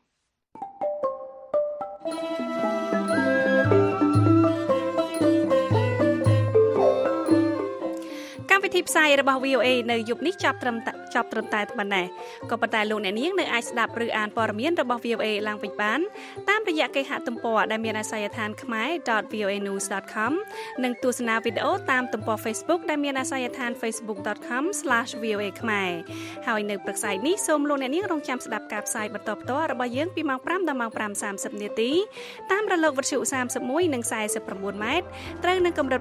វិធីផ្សាយរបស់ VOA នៅយប់នេះចាប់ត្រឹមតែប៉ុណ្ណេះក៏ប៉ុន្តែលោកអ្នកនាងនៅអាចស្ដាប់ឬអានព័ត៌មានរបស់ VOA ឡើងវិញបានតាមរយៈគេហទំព័រដែលមានអាសយដ្ឋាន khmer.voanews.com និងទស្សនាវីដេអូតាមទំព័រ Facebook ដែលមានអាសយដ្ឋាន facebook.com/voa ខ្មែរហើយនៅព្រឹកស្អែកនេះសូមលោកអ្នកនាងរងចាំស្ដាប់ការផ្សាយបន្តផ្ទាល់របស់យើងពីម៉ោង5ដល់ម៉ោង5:30នាទីតាមរលកវិទ្យុ31និង49ម៉ែត្រត្រូវនឹងកម្រិត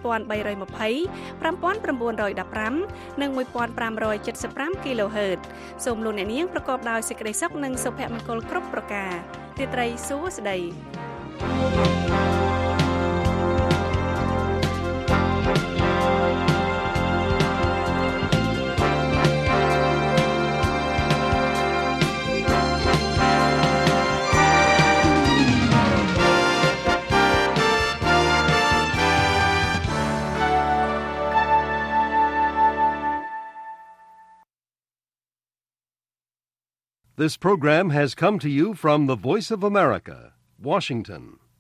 9320 5915និង1575 kHz សូមលោកអ្នកនាងប្រកបដោយសេចក្តីសុខនិងសុភមង្គលគ្រប់ប្រការរាត្រីសួស្តី This program has come to you from the Voice of America, Washington.